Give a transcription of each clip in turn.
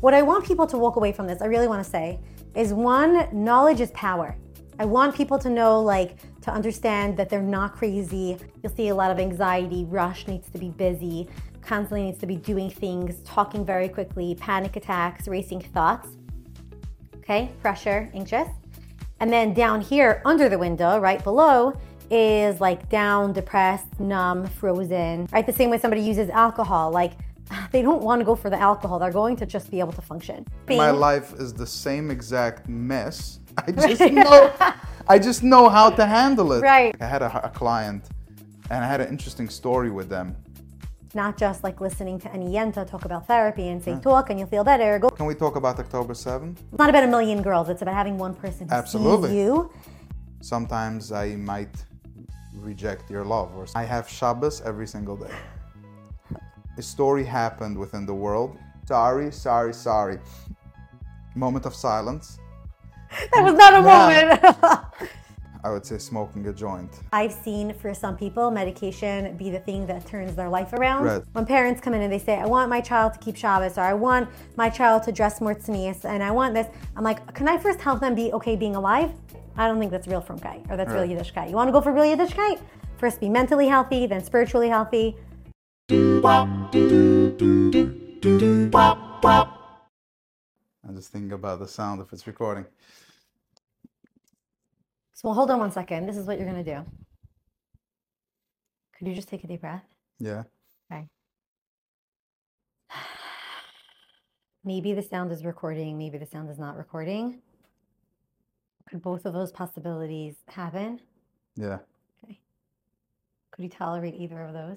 What I want people to walk away from this, I really want to say, is one, knowledge is power. I want people to know, like, to understand that they're not crazy. You'll see a lot of anxiety, rush, needs to be busy, constantly needs to be doing things, talking very quickly, panic attacks, racing thoughts. Okay, pressure, anxious. And then down here under the window, right below, is like down, depressed, numb, frozen, right? The same way somebody uses alcohol, like they don't want to go for the alcohol. They're going to just be able to function. My life is the same exact mess. I just know how to handle it. Right. I had a client and I had an interesting story with them. Not just like listening to any yenta talk about therapy and say talk and you'll feel better. Go. Can we talk about October 7th? It's not about a million girls. It's about having one person who Absolutely. sees you. Sometimes I might reject your love. Or I have Shabbos every single day. A story happened within the world. Sorry. Moment of silence. That was not a moment. I would say smoking a joint. I've seen for some people medication be the thing that turns their life around. Right. When parents come in and they say, I want my child to keep Shabbos, or I want my child to dress more tznius, and I want this, I'm like, can I first help them be okay being alive? I don't think that's real Frumkeit, or that's real Yiddishkeit. You want to go for real Yiddishkeit? First be mentally healthy, then spiritually healthy. I'm just thinking about the sound if it's recording. So hold on one second. This is what you're going to do. Could you just take a deep breath? Yeah. Okay. Maybe the sound is recording. Maybe the sound is not recording. Could both of those possibilities happen? Yeah. Okay. Could you tolerate either of those?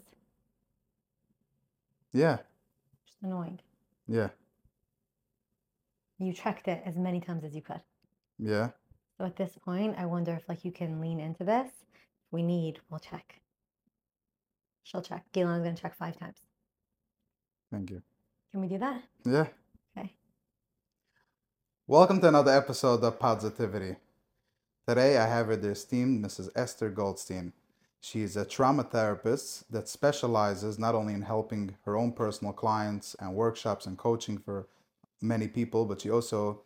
Yeah. Just annoying. Yeah. You checked it as many times as you could. Yeah. So at this point, I wonder if like you can lean into this. If we need, we'll check. She'll check. Galen is going to check 5 times. Thank you. Can we do that? Yeah. Okay. Welcome to another episode of Positivity. Today I have the esteemed Mrs. Esther Goldstein. She is a trauma therapist that specializes not only in helping her own personal clients and workshops and coaching for many people, but she also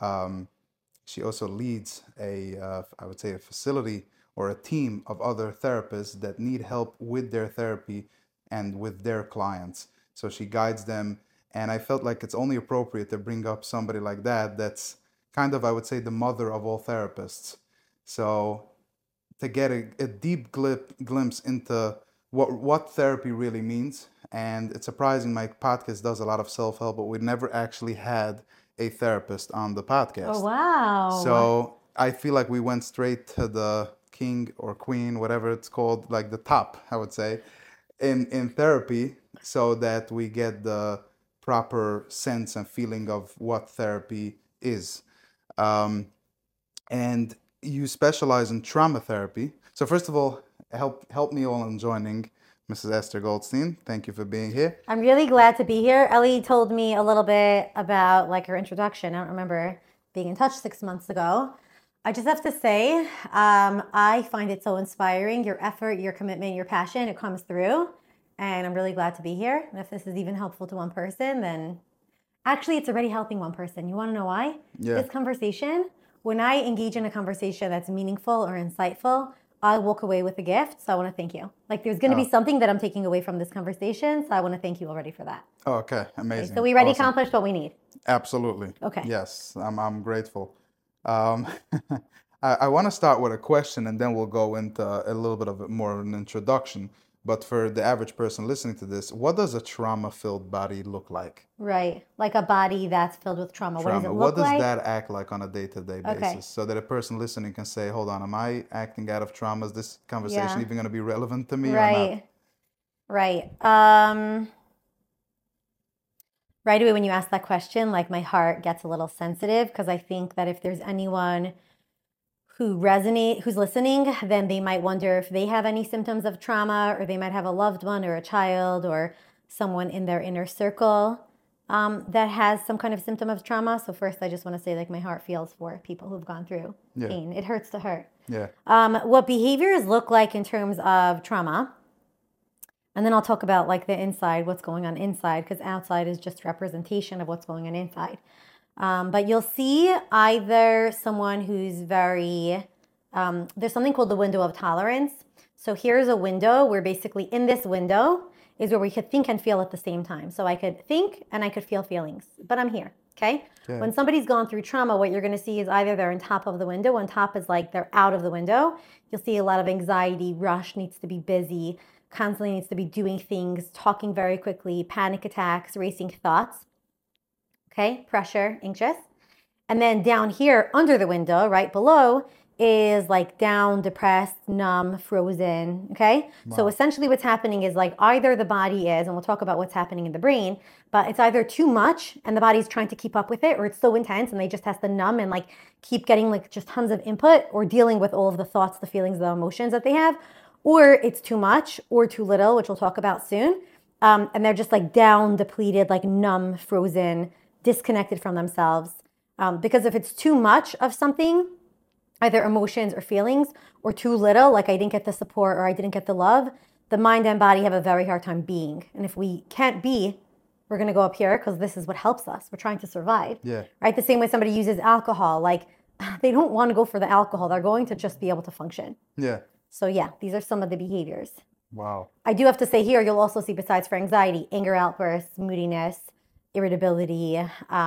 leads I would say a facility or a team of other therapists that need help with their therapy and with their clients. So she guides them, and I felt like it's only appropriate to bring up somebody like that that's kind of, I would say, the mother of all therapists. So to get a deep glimpse into what therapy really means. And it's surprising, my podcast does a lot of self-help, but we never actually had a therapist on the podcast. Oh, wow. So I feel like we went straight to the king or queen, whatever it's called, like the top, I would say, in therapy, so that we get the proper sense and feeling of what therapy is. And you specialize in trauma therapy. So first of all, help me all in joining Mrs. Esther Goldstein. Thank you for being here. I'm really glad to be here. Ellie told me a little bit about like her introduction. I don't remember being in touch 6 months ago. I just have to say, I find it so inspiring. Your effort, your commitment, your passion, it comes through. And I'm really glad to be here. And if this is even helpful to one person, then actually it's already helping one person. You want to know why? Yeah. This conversation, when I engage in a conversation that's meaningful or insightful, I walk away with a gift. So I want to thank you. Like there's going to be something that I'm taking away from this conversation. So I want to thank you already for that. Oh, okay. Amazing. Okay, so we already Awesome. accomplished what we need. Absolutely. Okay. Yes, I'm grateful. I want to start with a question, and then we'll go into a little bit of more of an introduction. But for the average person listening to this, what does a trauma-filled body look like? Right. Like a body that's filled with trauma. What does it look What does like? that act like on a day-to-day basis? Okay. So that a person listening can say, hold on, am I acting out of trauma? Is this conversation Yeah. even going to be relevant to me or Right. not? Right. Right away when you ask that question, like my heart gets a little sensitive because I think that if there's anyone who's listening, then they might wonder if they have any symptoms of trauma, or they might have a loved one or a child or someone in their inner circle that has some kind of symptom of trauma. So first, I just want to say, like, my heart feels for people who've gone through pain. It hurts to hurt. Yeah. What behaviors look like in terms of trauma, And then I'll talk about like the inside, what's going on inside, because outside is just representation of what's going on inside. But you'll see either someone who's very, there's something called the window of tolerance. So here's a window where basically in this window is where we could think and feel at the same time. So I could think and I could feel feelings, but I'm here, okay? Yeah. When somebody's gone through trauma, what you're gonna see is either they're on top of the window, on top is like they're out of the window. You'll see a lot of anxiety, rush, needs to be busy, constantly needs to be doing things, talking very quickly, panic attacks, racing thoughts, okay? Pressure, anxious. And then down here under the window, right below, is like down, depressed, numb, frozen, okay? Wow. So essentially what's happening is like either the body is, and we'll talk about what's happening in the brain, but it's either too much and the body's trying to keep up with it, or it's so intense and they just has to numb and like keep getting like just tons of input or dealing with all of the thoughts, the feelings, the emotions that they have, or it's too much or too little, which we'll talk about soon. And they're just like down, depleted, like numb, frozen, disconnected from themselves. Because if it's too much of something, either emotions or feelings, or too little, like I didn't get the support or I didn't get the love, the mind and body have a very hard time being. And if we can't be, we're going to go up here because this is what helps us. We're trying to survive. Yeah. Right? The same way somebody uses alcohol, like they don't want to go for the alcohol. They're going to just be able to function. Yeah. So yeah, these are some of the behaviors. Wow. I do have to say here, you'll also see besides for anxiety, anger outbursts, moodiness, irritability,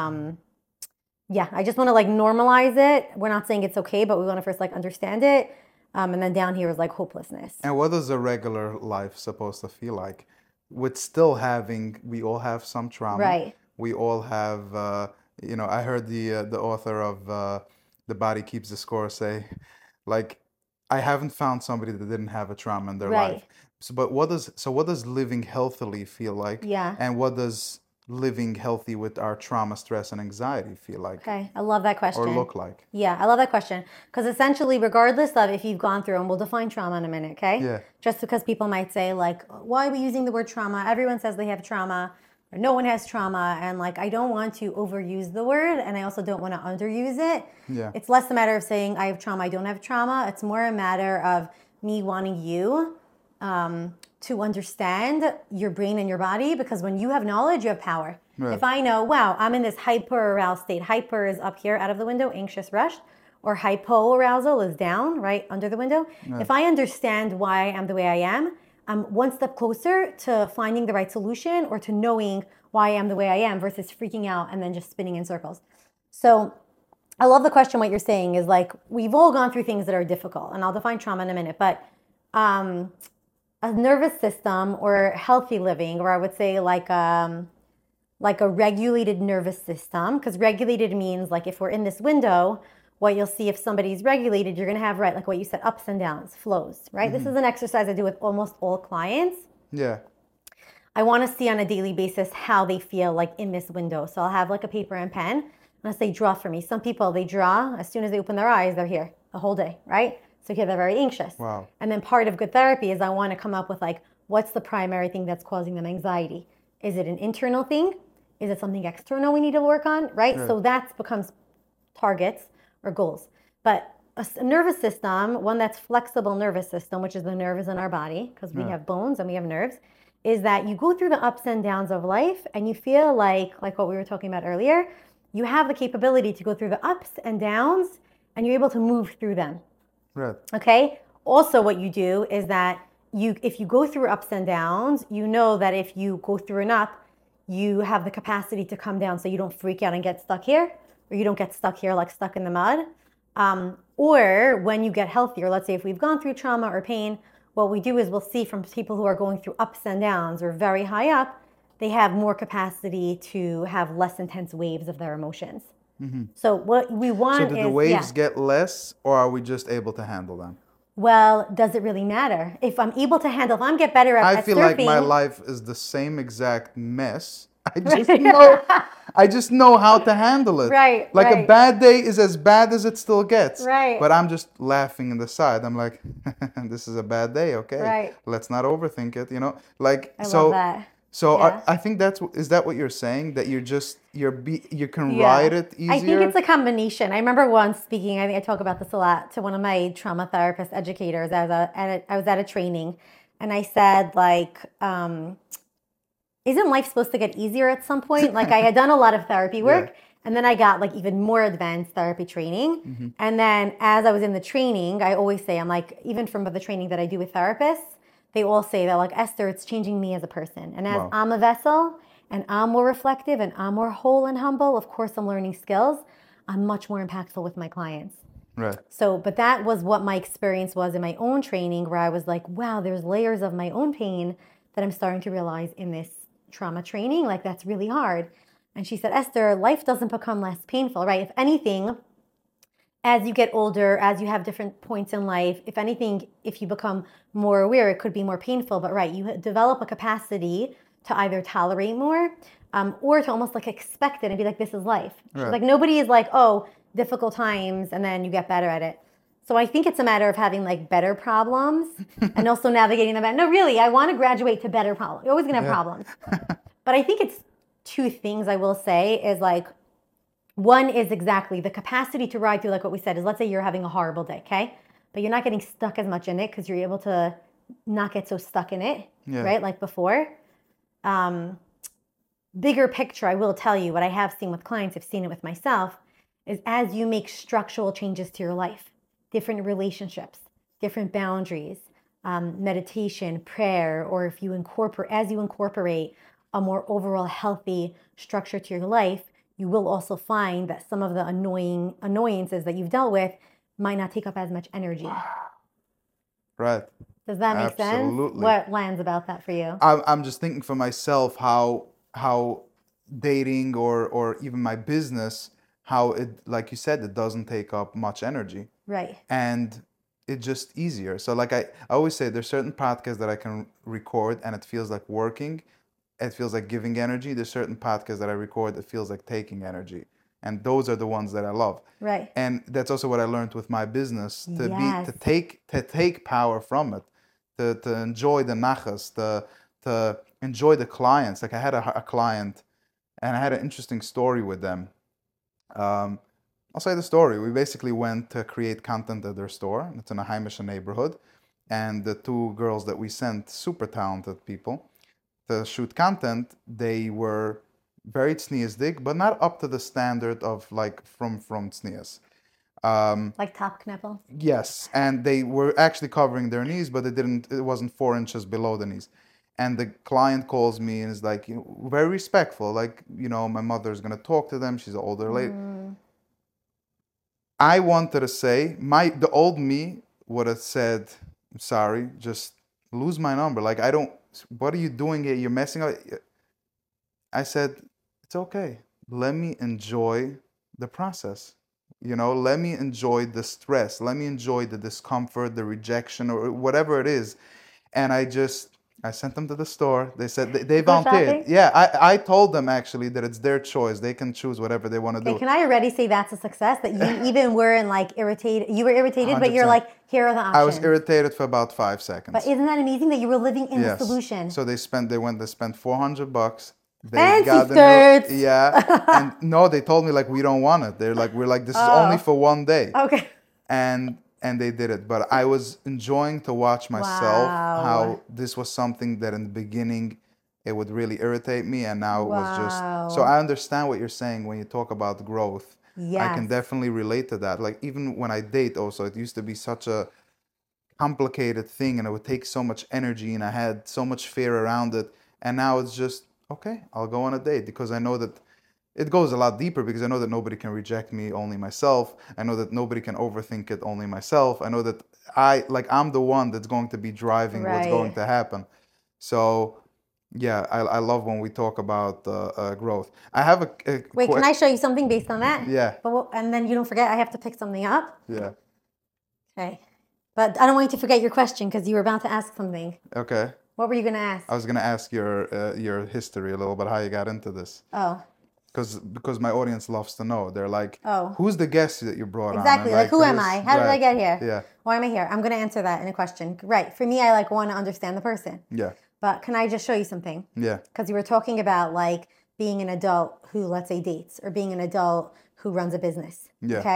yeah, I just want to like normalize it. We're not saying it's okay, but we want to first like understand it. And then down here is like hopelessness. And what is a regular life supposed to feel like? With still having, we all have some trauma. Right. We all have, I heard the author of The Body Keeps the Score say, like, I haven't found somebody that didn't have a trauma in their Right. life. So, what does living healthily feel like? Yeah. And what does living healthy with our trauma, stress, and anxiety feel like? Okay, I love that question. Or look like? Yeah, I love that question. Because essentially, regardless of if you've gone through, and we'll define trauma in a minute, okay? Yeah. Just because people might say, like, why are we using the word trauma? Everyone says they have trauma, or no one has trauma. And like, I don't want to overuse the word, and I also don't want to underuse it. Yeah. It's less a matter of saying I have trauma, I don't have trauma. It's more a matter of me wanting you to understand your brain and your body, because when you have knowledge, you have power. Right. If I know, wow, I'm in this hyper-aroused state. Hyper is up here out of the window, anxious, rushed, or hypo-arousal is down, right, under the window. Right. If I understand why I'm the way I am, I'm one step closer to finding the right solution or to knowing why I am the way I am versus freaking out and then just spinning in circles. So I love the question. What you're saying is like, we've all gone through things that are difficult, and I'll define trauma in a minute, but a nervous system or healthy living, or I would say like a regulated nervous system, because regulated means like if we're in this window, what you'll see if somebody's regulated, you're going to have, right, like what you said, ups and downs, flows, right? This is an exercise I do with almost all clients. Yeah. I want to see on a daily basis how they feel like in this window. So I'll have like a paper and pen, and I'll say, draw for me. Some people, they draw, as soon as they open their eyes, they're here the whole day, right? So here they're very anxious. Wow. And then part of good therapy is I want to come up with like, what's the primary thing that's causing them anxiety? Is it an internal thing? Is it something external we need to work on, right? Sure. So that becomes targets or goals. But a nervous system, one that's flexible nervous system, which is the nerves in our body, because we have bones and we have nerves, is that you go through the ups and downs of life and you feel like what we were talking about earlier, you have the capability to go through the ups and downs and you're able to move through them. Right. Okay? Also what you do is that if you go through ups and downs, you know that if you go through an up, you have the capacity to come down so you don't freak out and get stuck here, or you don't get stuck here like stuck in the mud. Or when you get healthier, let's say if we've gone through trauma or pain, what we do is we'll see from people who are going through ups and downs or very high up, they have more capacity to have less intense waves of their emotions. Mm-hmm. So what we want is... So do the waves get less, or are we just able to handle them? Well, does it really matter? If I'm able to handle, if I'm get better at surfing... I feel like my life is the same exact mess. I just know how to handle it. Right. Like right. a bad day is as bad as it still gets. Right. But I'm just laughing in the side. I'm like, this is a bad day, okay? Right. Let's not overthink it, Like I love that. So Yeah. I think is that what you're saying? That you can ride it easier? I think it's a combination. I remember once speaking, I think I talk about this a lot, to one of my trauma therapist educators. I was at a training, and I said, like, isn't life supposed to get easier at some point? Like, I had done a lot of therapy work, and then I got like even more advanced therapy training. And then as I was in the training, I always say, I'm like, even from the training that I do with therapists, they all say that, like, Esther, it's changing me as a person. And as Wow. I'm a vessel and I'm more reflective and I'm more whole and humble, of course, I'm learning skills. I'm much more impactful with my clients. Right. So, but that was what my experience was in my own training, where I was like, wow, there's layers of my own pain that I'm starting to realize in this trauma training. Like, that's really hard. And she said, Esther, life doesn't become less painful, right? If anything, as you get older, as you have different points in life, if anything, if you become more aware, it could be more painful. But right, you develop a capacity to either tolerate more or to almost like expect it and be like, this is life. Right. Like, nobody is like, oh, difficult times, and then you get better at it. So I think it's a matter of having like better problems and also navigating them. No, really, I want to graduate to better problems. You're always going to have problems. But I think it's two things I will say is like, one is exactly the capacity to ride through, like what we said, is let's say you're having a horrible day, okay? But you're not getting stuck as much in it because you're able to not get so stuck in it, right? Like before. Bigger picture, I will tell you what I have seen with clients, I've seen it with myself, is as you make structural changes to your life, different relationships, different boundaries, meditation, prayer, or if you incorporate a more overall healthy structure to your life, you will also find that some of the annoyances that you've dealt with might not take up as much energy. Right. Does that make Absolutely. sense? What lands about that for you? I'm just thinking for myself how dating or even my business, how it, like you said, it doesn't take up much energy. Right. And it's just easier. So like I always say, there's certain podcasts that I can record and it feels like working. It feels like giving energy. There's certain podcasts that I record that feels like taking energy. And those are the ones that I love. Right. And that's also what I learned with my business, to Yes. to take power from it, to enjoy the nachas, to enjoy the clients. Like I had a client and I had an interesting story with them. I'll say the story. We basically went to create content at their store. It's in a Heimische neighborhood. And the two girls that we sent, super talented people, to shoot content, they were very tzniusdik, but not up to the standard of like from tznius. Like top knippel? Yes, and they were actually covering their knees, but it wasn't 4 inches below the knees. And the client calls me and is like, very respectful, like, my mother's gonna talk to them. She's an older lady. I wanted to say, the old me would have said, I'm sorry, just lose my number. Like, what are you doing here? You're messing up. I said, it's okay. Let me enjoy the process. Let me enjoy the stress. Let me enjoy the discomfort, the rejection, or whatever it is. And I sent them to the store. They said they volunteered. Yeah, I told them actually that it's their choice. They can choose whatever they want to do. Can I already say that's a success? That you even weren't like irritated. You were irritated, 100%. But you're like, here are the options. I was irritated for about 5 seconds. But isn't that amazing that you were living in the solution? So they spent $400. They Fancy got skirts. And no, they told me like, we don't want it. We're like, this is only for one day. Okay. And they did it. But I was enjoying to watch myself how this was something that in the beginning it would really irritate me, and now it was just. So I understand what you're saying when you talk about growth. Yes. I can definitely relate to that. Like even when I date also, it used to be such a complicated thing and it would take so much energy and I had so much fear around it. And now it's just, okay, I'll go on a date because I know that it goes a lot deeper, because I know that nobody can reject me, only myself. I know that nobody can overthink it, only myself. I know that I'm the one that's going to be driving what's going to happen. So yeah, I love when we talk about growth. I have a wait, can I show you something based on that? Yeah. And then you don't forget, I have to pick something up. Yeah. Okay. But I don't want you to forget your question because you were about to ask something. Okay. What were you going to ask? I was going to ask your history a little bit, how you got into this. Oh. Because my audience loves to know. They're like, who's the guest that you brought on? Exactly. Like, who am I? How did I get here? Yeah. Why am I here? I'm going to answer that in a question. Right. For me, I want to understand the person. Yeah. But can I just show you something? Yeah. Because you were talking about being an adult who, let's say, dates, or being an adult who runs a business. Yeah. Okay.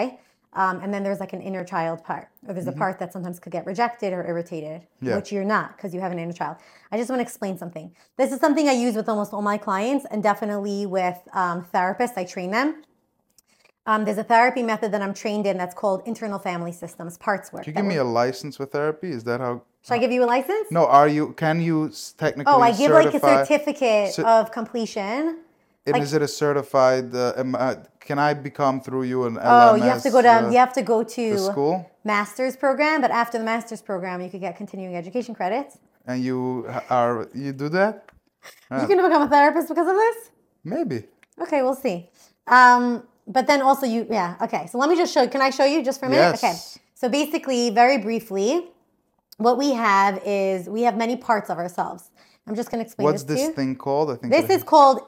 And then there's like an inner child part, or there's a part that sometimes could get rejected or irritated, Yeah. which you're not because you have an inner child. I just want to explain something. This is something I use with almost all my clients, and definitely with therapists. I train them. There's a therapy method that I'm trained in that's called internal family systems, parts work. Can you give me a license for therapy? Is that how? Should I give you a license? No, can you technically Oh, I give like a certify? certificate of completion. And like- is it a certified? Can I become through you an LMS? Oh, you have to go to the school, master's program, but after the master's program, you could get continuing education credits. and you do that? You're gonna become a therapist because of this? Maybe. Okay, we'll see. But then also okay. So let me just show you. Can I show you just for a minute? Yes. Okay. So basically, very briefly, what we have is we have many parts of ourselves. I'm just going to explain What's this to you. this thing called? I think This is called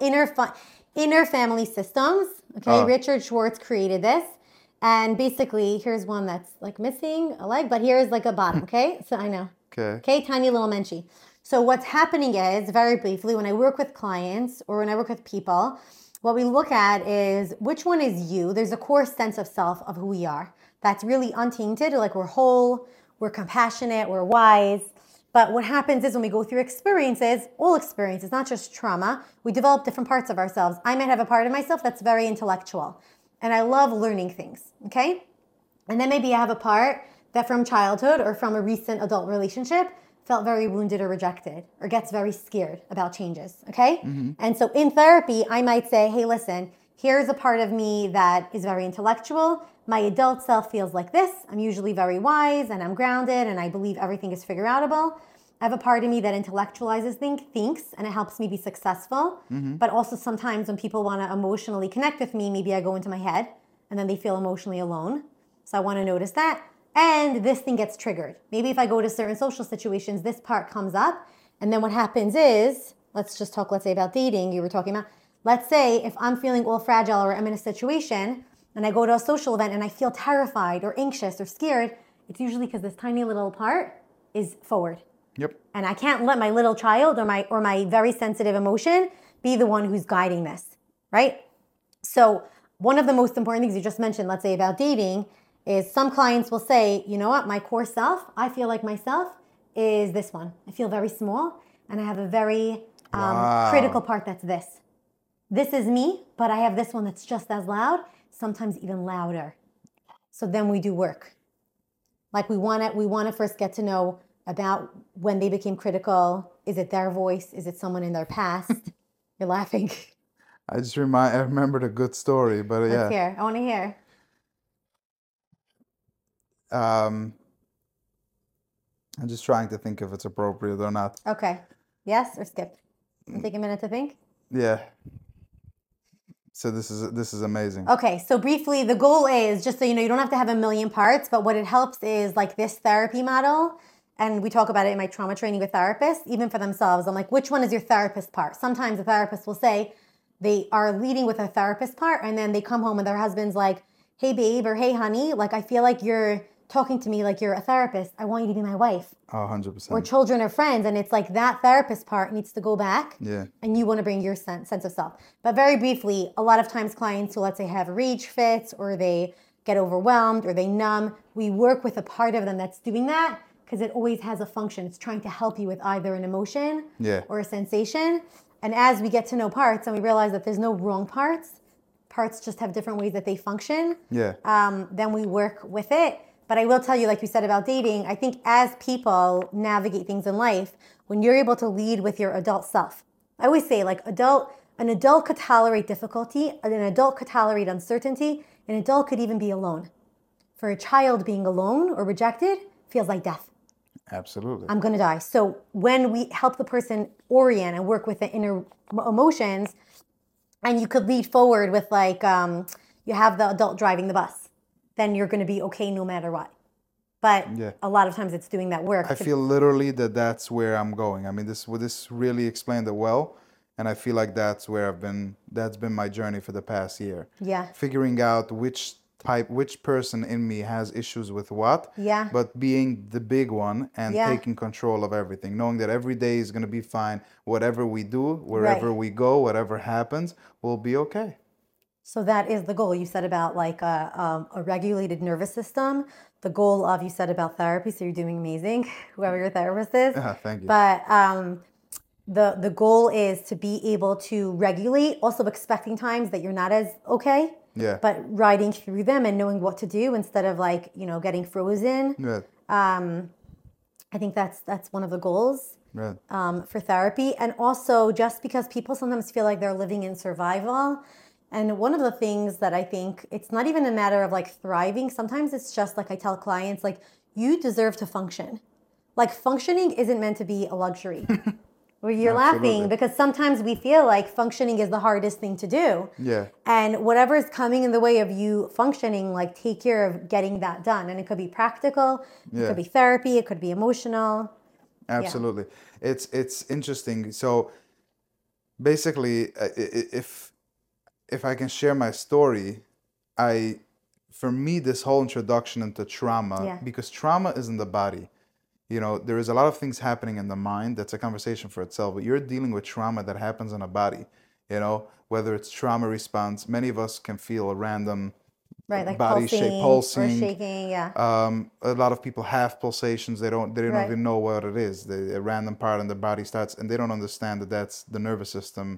inner family systems. Okay, Richard Schwartz created this. And basically, here's one that's like missing a leg, but here's like a bottom, okay? So I know. Okay. Okay, tiny little menchie. So what's happening is, very briefly, when I work with clients or when I work with people, what we look at is which one is you. There's a core sense of self of who we are. That's really untainted, like we're whole, we're compassionate, we're wise. But what happens is when we go through experiences, all experiences, not just trauma, we develop different parts of ourselves. I might have a part of myself that's very intellectual, and I love learning things, okay? And then maybe I have a part that from childhood or from a recent adult relationship felt very wounded or rejected or gets very scared about changes, okay? And so in therapy, I might say, hey, listen, here's a part of me that is very intellectual. My adult self feels like this. I'm usually very wise and I'm grounded and I believe everything is figure outable. I have a part of me that intellectualizes thinks, and it helps me be successful. But also sometimes when people want to emotionally connect with me, maybe I go into my head and then they feel emotionally alone. So I want to notice that. And this thing gets triggered. Maybe if I go to certain social situations, this part comes up. And then what happens is, let's say about dating, you were talking about. Let's say if I'm feeling all fragile or I'm in a situation and I go to a social event and I feel terrified or anxious or scared, it's usually because this tiny little part is forward. Yep. And I can't let my little child or my very sensitive emotion be the one who's guiding this, right? So one of the most important things you just mentioned, let's say about dating, is some clients will say, you know what, my core self, I feel like myself is this one. I feel very small and I have a very critical part that's this. This is me, but I have this one that's just as loud, sometimes even louder. So then we do work. Like we want to first get to know about when they became critical. Is it their voice? Is it someone in their past? You're laughing. I remembered a good story, but yeah. Let's hear. I want to hear. I'm just trying to think if it's appropriate or not. Okay. Yes or skip? Take a minute to think. Yeah. So this is amazing. Okay, so briefly, the goal is, just so you know, you don't have to have a million parts, but what it helps is like this therapy model, and we talk about it in my trauma training with therapists, even for themselves. I'm like, which one is your therapist part? Sometimes a therapist will say they are leading with a therapist part, and then they come home and their husband's like, hey babe, or hey honey, like I feel like you're talking to me like you're a therapist. I want you to be my wife. Oh, 100%. Or children or friends, and it's like that therapist part needs to go back. Yeah. And you want to bring your sense of self. But very briefly, a lot of times clients who, let's say, have rage fits or they get overwhelmed or they numb, we work with a part of them that's doing that because it always has a function. It's trying to help you with either an emotion or a sensation. And as we get to know parts and we realize that there's no wrong parts just have different ways that they function. Yeah. Then we work with it. But I will tell you, like you said about dating, I think as people navigate things in life, when you're able to lead with your adult self, I always say like an adult could tolerate difficulty, an adult could tolerate uncertainty, an adult could even be alone. For a child, being alone or rejected feels like death. Absolutely. I'm going to die. So when we help the person orient and work with the inner emotions, and you could lead forward with like, you have the adult driving the bus, then you're going to be okay no matter what. But a lot of times it's doing that work. I feel literally that's where I'm going. I mean, this really explained it well. And I feel like that's been my journey for the past year. Yeah. Figuring out which person in me has issues with what. Yeah. But being the big one and taking control of everything. Knowing that every day is going to be fine. Whatever we do, wherever we go, whatever happens, we'll be okay. So that is the goal. You said about like a regulated nervous system. The goal of you said about therapy. So you're doing amazing, whoever your therapist is. Thank you. But the goal is to be able to regulate, also expecting times that you're not as okay, Yeah. but riding through them and knowing what to do instead of like, getting frozen. Yeah. I think that's one of the goals Yeah. for therapy. And also just because people sometimes feel like they're living in survival. And one of the things that I think it's not even a matter of like thriving. Sometimes it's just like I tell clients, like, you deserve to function. Like, functioning isn't meant to be a luxury. Well, you're Absolutely. laughing because sometimes we feel like functioning is the hardest thing to do. Yeah. And whatever is coming in the way of you functioning, like, take care of getting that done. And it could be practical, it Yeah. could be therapy, it could be emotional. Absolutely. It's interesting. So basically, if I can share my story, for me, this whole introduction into trauma, Yeah. because trauma is in the body. There is a lot of things happening in the mind. That's a conversation for itself. But you're dealing with trauma that happens in a body. Whether it's trauma response, many of us can feel a random Right, like body shape, pulsing, or shaking, yeah. A lot of people have pulsations. They don't Right. even know what it is. A random part in the body starts, and they don't understand that that's the nervous system.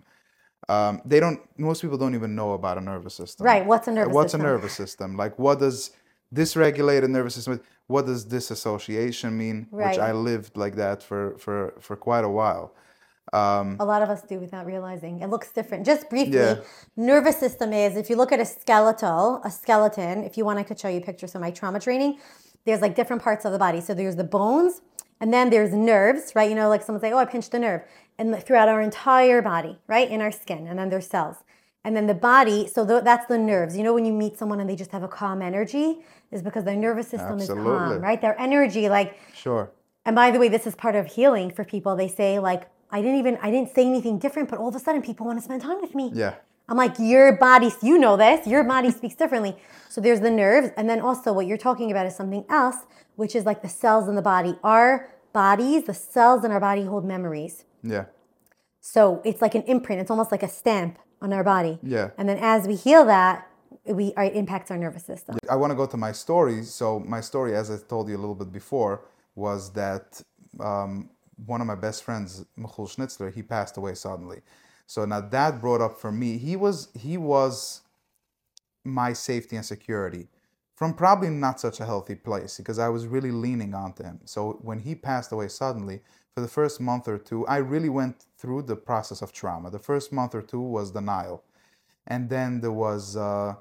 Most people don't even know about a nervous system. Right, what's a nervous What's system? a nervous system? Like, what does dysregulated nervous system, what does disassociation mean? Right. Which I lived like that for quite a while. A lot of us do without realizing. It looks different. Just briefly, Yeah. nervous system is, if you look at a skeleton, if you want, I could show you pictures of my trauma training. There's like different parts of the body. So there's the bones, and then there's nerves, right? Like someone say, oh, I pinched a nerve. And throughout our entire body, right? In our skin. And then there's cells. And then the body, so that's the nerves. When you meet someone and they just have a calm energy, is because their nervous system is Absolutely. calm, right? Their energy, like, Sure. and by the way, this is part of healing for people. They say, like, I didn't say anything different, but all of a sudden people want to spend time with me. Yeah. I'm like, your body, you know this, your body speaks differently. So there's the nerves. And then also what you're talking about is something else, which is like the cells in the body. Our bodies, the cells in our body hold memories. Yeah. So it's like an imprint. It's almost like a stamp on our body. Yeah. And then as we heal that, it impacts our nervous system. I want to go to my story. So my story, as I told you a little bit before, was that one of my best friends, Michal Schnitzler, he passed away suddenly. So now that brought up for me, he was my safety and security from probably not such a healthy place, because I was really leaning onto him. So when he passed away suddenly, for the first month or two, I really went through the process of trauma. The first month or two was denial, and then there was the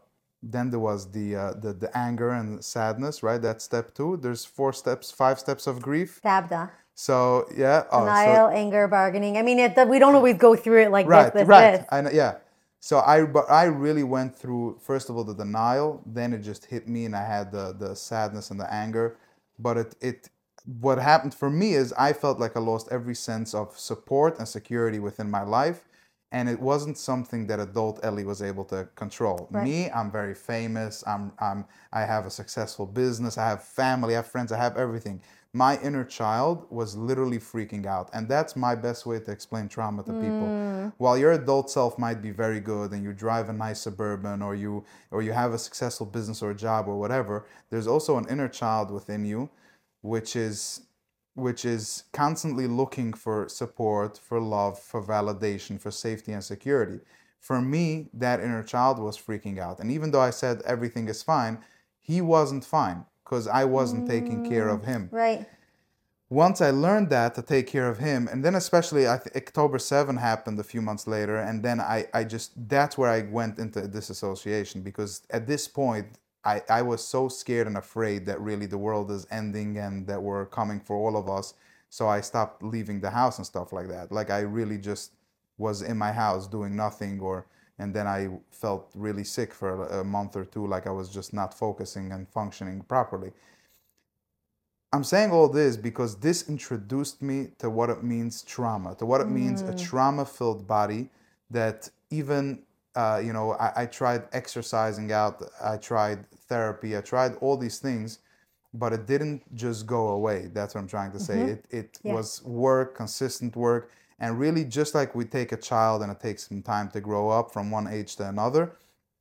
anger and sadness, right? That's step 2. There's 5 steps of grief. Sabda. So yeah, Denial, anger, bargaining. I mean, we don't always go through it like right. this. I know, yeah. So I really went through, first of all, the denial. Then it just hit me, and I had the sadness and the anger. But what happened for me is I felt like I lost every sense of support and security within my life. And it wasn't something that adult Ellie was able to control. Right. Me, I'm very famous. I have a successful business. I have family. I have friends. I have everything. My inner child was literally freaking out, and that's my best way to explain trauma to people. While your adult self might be very good, and you drive a nice Suburban, or you have a successful business or a job or whatever, there's also an inner child within you, which is constantly looking for support, for love, for validation, for safety and security. For me, that inner child was freaking out. And even though I said everything is fine, he wasn't fine, because I wasn't taking care of him. Right. Once I learned that, to take care of him, and then especially October 7 happened a few months later, and then that's where I went into disassociation, because at this point, I was so scared and afraid that really the world is ending and that we're coming for all of us. So I stopped leaving the house and stuff like that. Like, I really just was in my house doing nothing, and then I felt really sick for a month or two, like I was just not focusing and functioning properly. I'm saying all this because this introduced me to what it means trauma, to what it means a trauma-filled body that even, I tried exercising out, I tried therapy, I tried all these things, but it didn't just go away. That's what I'm trying to say. It was work, consistent work, and really just like we take a child and it takes some time to grow up from one age to another,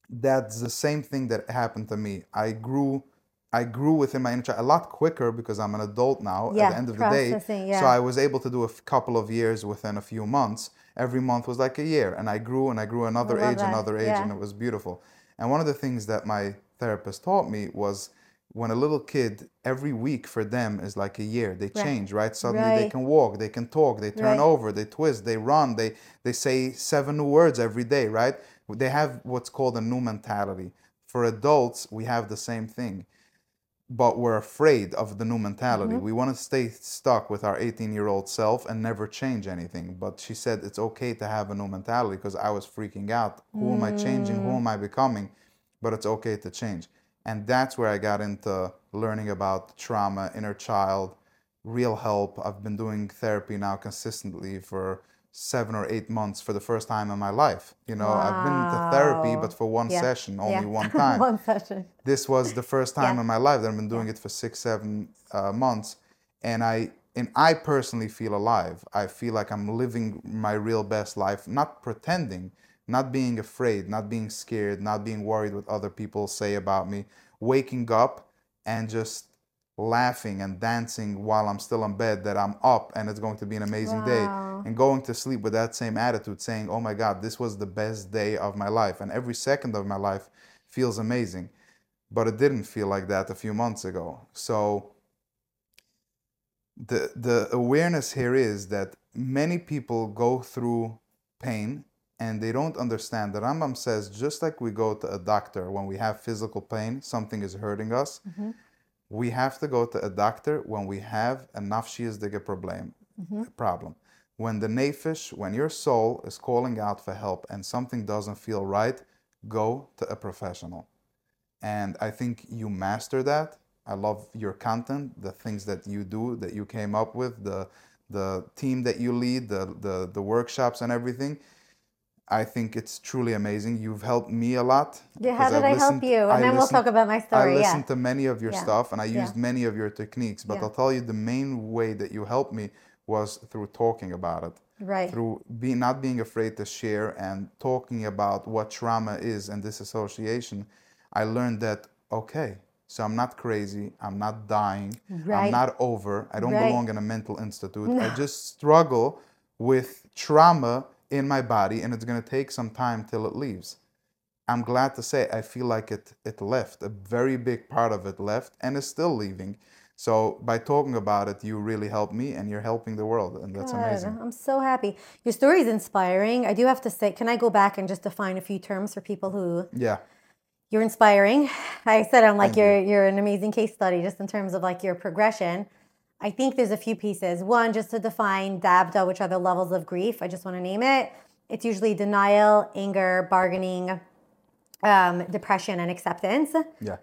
that's the same thing that happened to me. I grew within my inner child a lot quicker because I'm an adult now at the Yeah, end of the day. processing. So Yeah, I was able to do a couple of years within a few months. Every month was like a year, and I grew and I grew I love that. another age, and Yeah, it was beautiful. And one of the things that my therapist taught me was when a little kid, every week for them is like a year. They right, change, right? Suddenly they right, can walk, they can talk, they turn right. over, they twist, they run, they say 7 new words every day, right? They have what's called a new mentality. For adults, we have the same thing, but we're afraid of the new mentality. Hmm. We want to stay stuck with our 18-year-old self and never change anything. But she said it's okay to have a new mentality because I was freaking out. Who am I changing? Who Mm, am I becoming? But it's okay to change. And that's where I got into learning about trauma, inner child, real help. I've been doing therapy now consistently for 7 or 8 months for the first time in my life. I've been to therapy, but wow. for one Yeah, session, only yeah. one time. One session. This was the first time Yeah, in my life that I've been yeah. doing it for 6, 7 months, and I personally feel alive. I feel like I'm living my real best life, not pretending, not being afraid, not being scared, not being worried what other people say about me. Waking up and just laughing and dancing while I'm still in bed that I'm up and it's going to be an amazing day, Wow. and going to sleep with that same attitude, saying, "Oh my God, this was the best day of my life, and every second of my life feels amazing." But it didn't feel like that a few months ago. So the awareness here is that many people go through pain and they don't understand. The Rambam says just like we go to a doctor when we have physical pain, something is hurting us, Hmm. we have to go to a doctor when we have a nafshiyazdige Hmm. problem. When the nefesh, when your soul is calling out for help and something doesn't feel right, go to a professional. And I think you master that. I love your content, the things that you do, that you came up with, the team that you lead, the workshops and everything. I think it's truly amazing. You've helped me a lot Yeah, how because did I help you? And I then we'll talk listened, about my I story. Yeah, listened to many of your yeah, stuff and I yeah, used many of your techniques. But yeah. I'll tell you, the main way that you helped me was through talking about it, Right. through not being afraid to share and talking about what trauma is and disassociation. I learned that, okay, so I'm not crazy, I'm not dying, I'm Right. not over, I don't Right. belong in a mental institute. I No. just struggle with trauma in my body and it's going to take some time till it leaves. I'm glad to say I feel like it left. A very big part of it left and is still leaving. So by talking about it, you really helped me and you're helping the world, and that's Good. amazing. I'm so happy. Your story is inspiring. I do have to say, can I go back and just define a few terms for people who Yeah, you're inspiring? I said I'm like thank you. you're an amazing case study just in terms of like your progression. I think there's a few pieces. One, just to define DABDA, which are the levels of grief. I just want to name it. It's usually denial, anger, bargaining, depression, and acceptance. Yeah,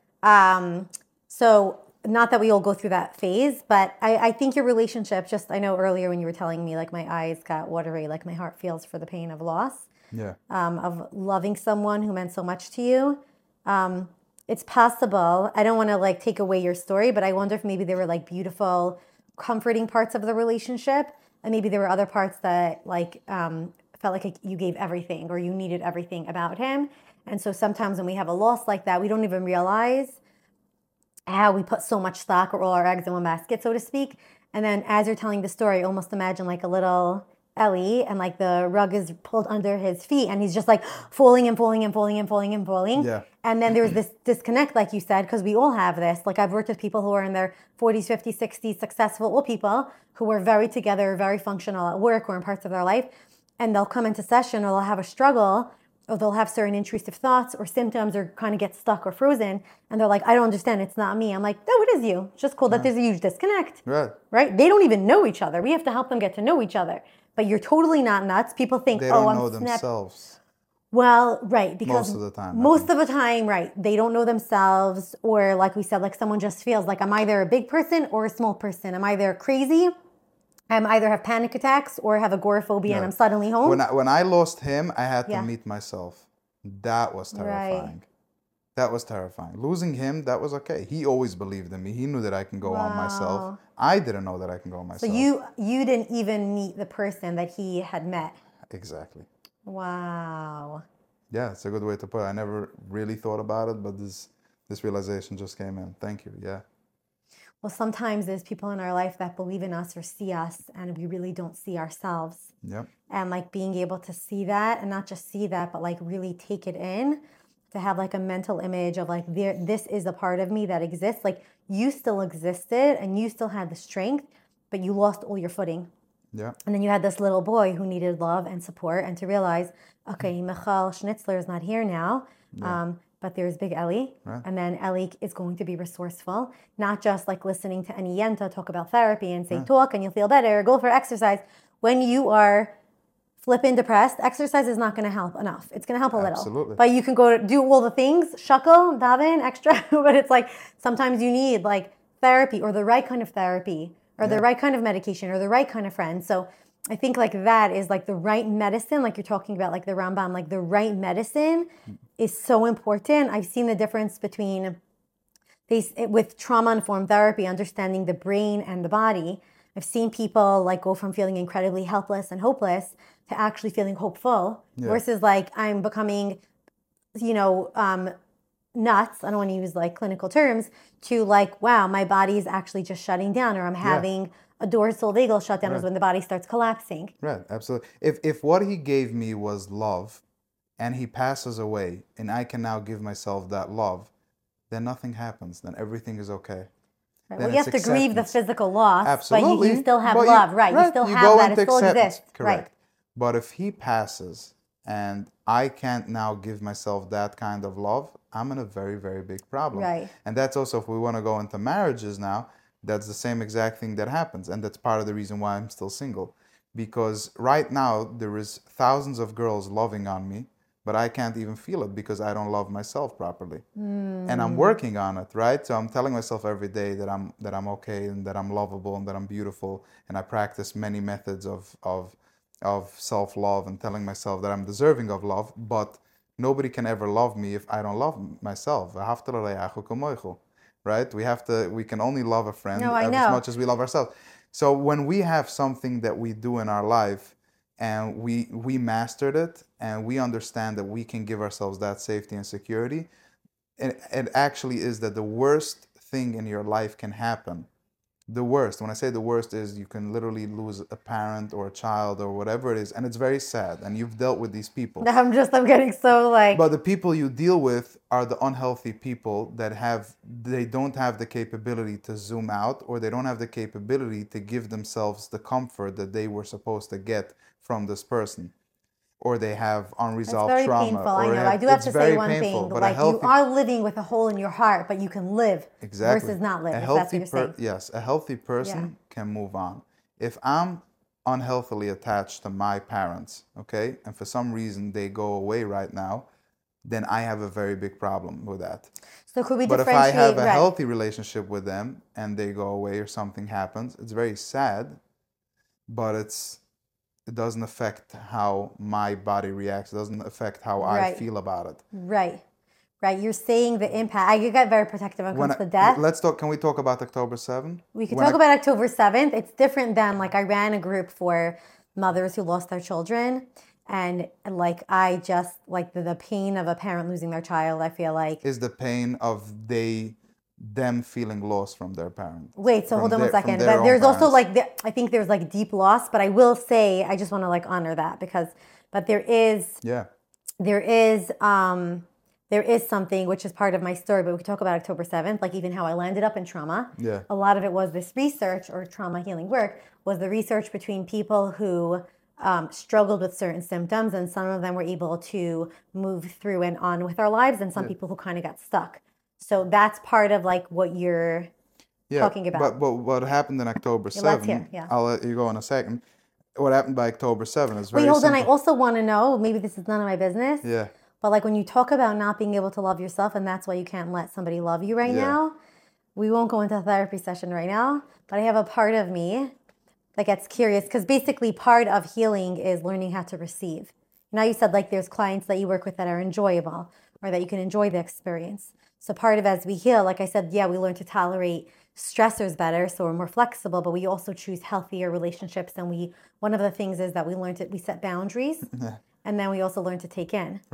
So not that we all go through that phase, but I think your relationship, just I know earlier when you were telling me, like my eyes got watery, like my heart feels for the pain of loss, yeah, of loving someone who meant so much to you. It's possible. I don't want to like take away your story, but I wonder if maybe there were like beautiful, comforting parts of the relationship, and maybe there were other parts that like felt like you gave everything or you needed everything about him. And so sometimes when we have a loss like that, we don't even realize how we put so much stock or all our eggs in one basket, so to speak. And then as you're telling the story, almost imagine like a little Ellie and like the rug is pulled under his feet and he's just like falling and falling and falling and falling and falling. yeah, And then there's this disconnect, like you said, because we all have this. Like I've worked with people who are in their 40s, 50s, 60s, successful, old people who are very together, very functional at work or in parts of their life. And they'll come into session or they'll have a struggle or they'll have certain intrusive thoughts or symptoms or kind of get stuck or frozen. And they're like, I don't understand. It's not me. I'm like, no, it is you. It's just cool that yeah. there's a huge disconnect, Right. right? They don't even know each other. We have to help them get to know each other. But you're totally not nuts. People think, They oh, don't I'm know snapped. themselves Well, right, because most of the time, I most think. of the time, right, they don't know themselves, or like we said, like someone just feels like I'm either a big person or a small person. I'm either crazy, I'm either have panic attacks or have agoraphobia and Yeah. I'm suddenly home. When I lost him, I had to Yeah, meet myself. That was right. terrifying. That was terrifying. Losing him, that was okay. He always believed in me. He knew that I can go on myself. Wow. I didn't know that I can go on So myself. you didn't even meet the person that he had met. Exactly. Wow. Yeah, it's a good way to put it. I never really thought about it, but this realization just came in. Thank you. Yeah. Well, sometimes there's people in our life that believe in us or see us, and we really don't see ourselves. Yep. And like being able to see that, and not just see that, but like really take it in, to have like a mental image of like, this is a part of me that exists. Like you still existed and you still had the strength, but you lost all your footing. Yeah. And then you had this little boy who needed love and support, and to realize, okay, Michal Schnitzler is not here now, but there's Big Ellie, Right. and then Ellie is going to be resourceful, not just like listening to any yenta talk about therapy and say, talk and you'll feel better, go for exercise. When you are flipping depressed, exercise is not going to help enough. It's going to help a little. Absolutely. But you can go do all the things, shackle, daven, extra, but it's like sometimes you need like therapy or the right kind of therapy or the right kind of medication or the right kind of friend. So I think like that is like the right medicine, like you're talking about like the Rambam, like the right medicine is so important. I've seen the difference between these with trauma-informed therapy, understanding the brain and the body. I've seen people like go from feeling incredibly helpless and hopeless to actually feeling hopeful versus like I'm becoming, nuts. I don't want to use like clinical terms to like, wow, my body is actually just shutting down, or I'm having a dorsal vagal shutdown is when the body starts collapsing. Right. Absolutely. If what he gave me was love and he passes away and I can now give myself that love, then nothing happens. Then everything is okay. Right. Well, you have to grieve the physical loss, Absolutely. but you still have love, right? You still have that, it still exists. Correct. Right. But if he passes and I can't now give myself that kind of love, I'm in a very, very big problem. Right. And that's also, if we want to go into marriages now, that's the same exact thing that happens. And that's part of the reason why I'm still single. Because right now, there is thousands of girls loving on me, but I can't even feel it because I don't love myself properly. And I'm working on it, right? So I'm telling myself every day that I'm okay and that I'm lovable and that I'm beautiful. And I practice many methods of self-love and telling myself that I'm deserving of love, but nobody can ever love me if I don't love myself. Right? We can only love a friend as much as we love ourselves. So when we have something that we do in our life and we mastered it and we understand that we can give ourselves that safety and security, it actually is that the worst thing in your life can happen. The worst, when I say the worst, is you can literally lose a parent or a child or whatever it is, and it's very sad, and you've dealt with these people. I'm getting so like... But the people you deal with are the unhealthy people they don't have the capability to zoom out, or they don't have the capability to give themselves the comfort that they were supposed to get from this person. Or they have unresolved very trauma. Painful. I know. I do have to say one thing. Like you are living with a hole in your heart, but you can live versus not live. If that's what you're saying. Yes, a healthy person can move on. If I'm unhealthily attached to my parents, okay, and for some reason they go away right now, then I have a very big problem with that. So could we differentiate? But if I have a healthy relationship with them and they go away or something happens, it's very sad, but it doesn't affect how my body reacts. It doesn't affect how I feel about it. Right. You're saying the impact. I get very protective when it comes to death. Let's talk. Can we talk about October 7th? We can talk about October 7th. It's different than like I ran a group for mothers who lost their children. And like I just like the pain of a parent losing their child, I feel like. Is the pain of them feeling lost from their parents. Wait, so hold on 1 second. But there's also like, I think there's like deep loss, but I will say, I just want to like honor that but there is something which is part of my story, but we can talk about October 7th, like even how I landed up in trauma. Yeah. A lot of it was this research or trauma healing work was the research between people who struggled with certain symptoms, and some of them were able to move through and on with our lives, and some people who kind of got stuck. So that's part of like what you're talking about. But what happened in October 7th, I'll let you go in a second. What happened by October 7th is very simple. Wait, hold on. I also want to know, maybe this is none of my business. Yeah. But like when you talk about not being able to love yourself and that's why you can't let somebody love you right now, we won't go into a therapy session right now, but I have a part of me that gets curious because basically part of healing is learning how to receive. Now you said like there's clients that you work with that are enjoyable or that you can enjoy the experience. So part of as we heal, like I said, we learn to tolerate stressors better, so we're more flexible, but we also choose healthier relationships. And one of the things is that we set boundaries, and then we also learn to take in. Right.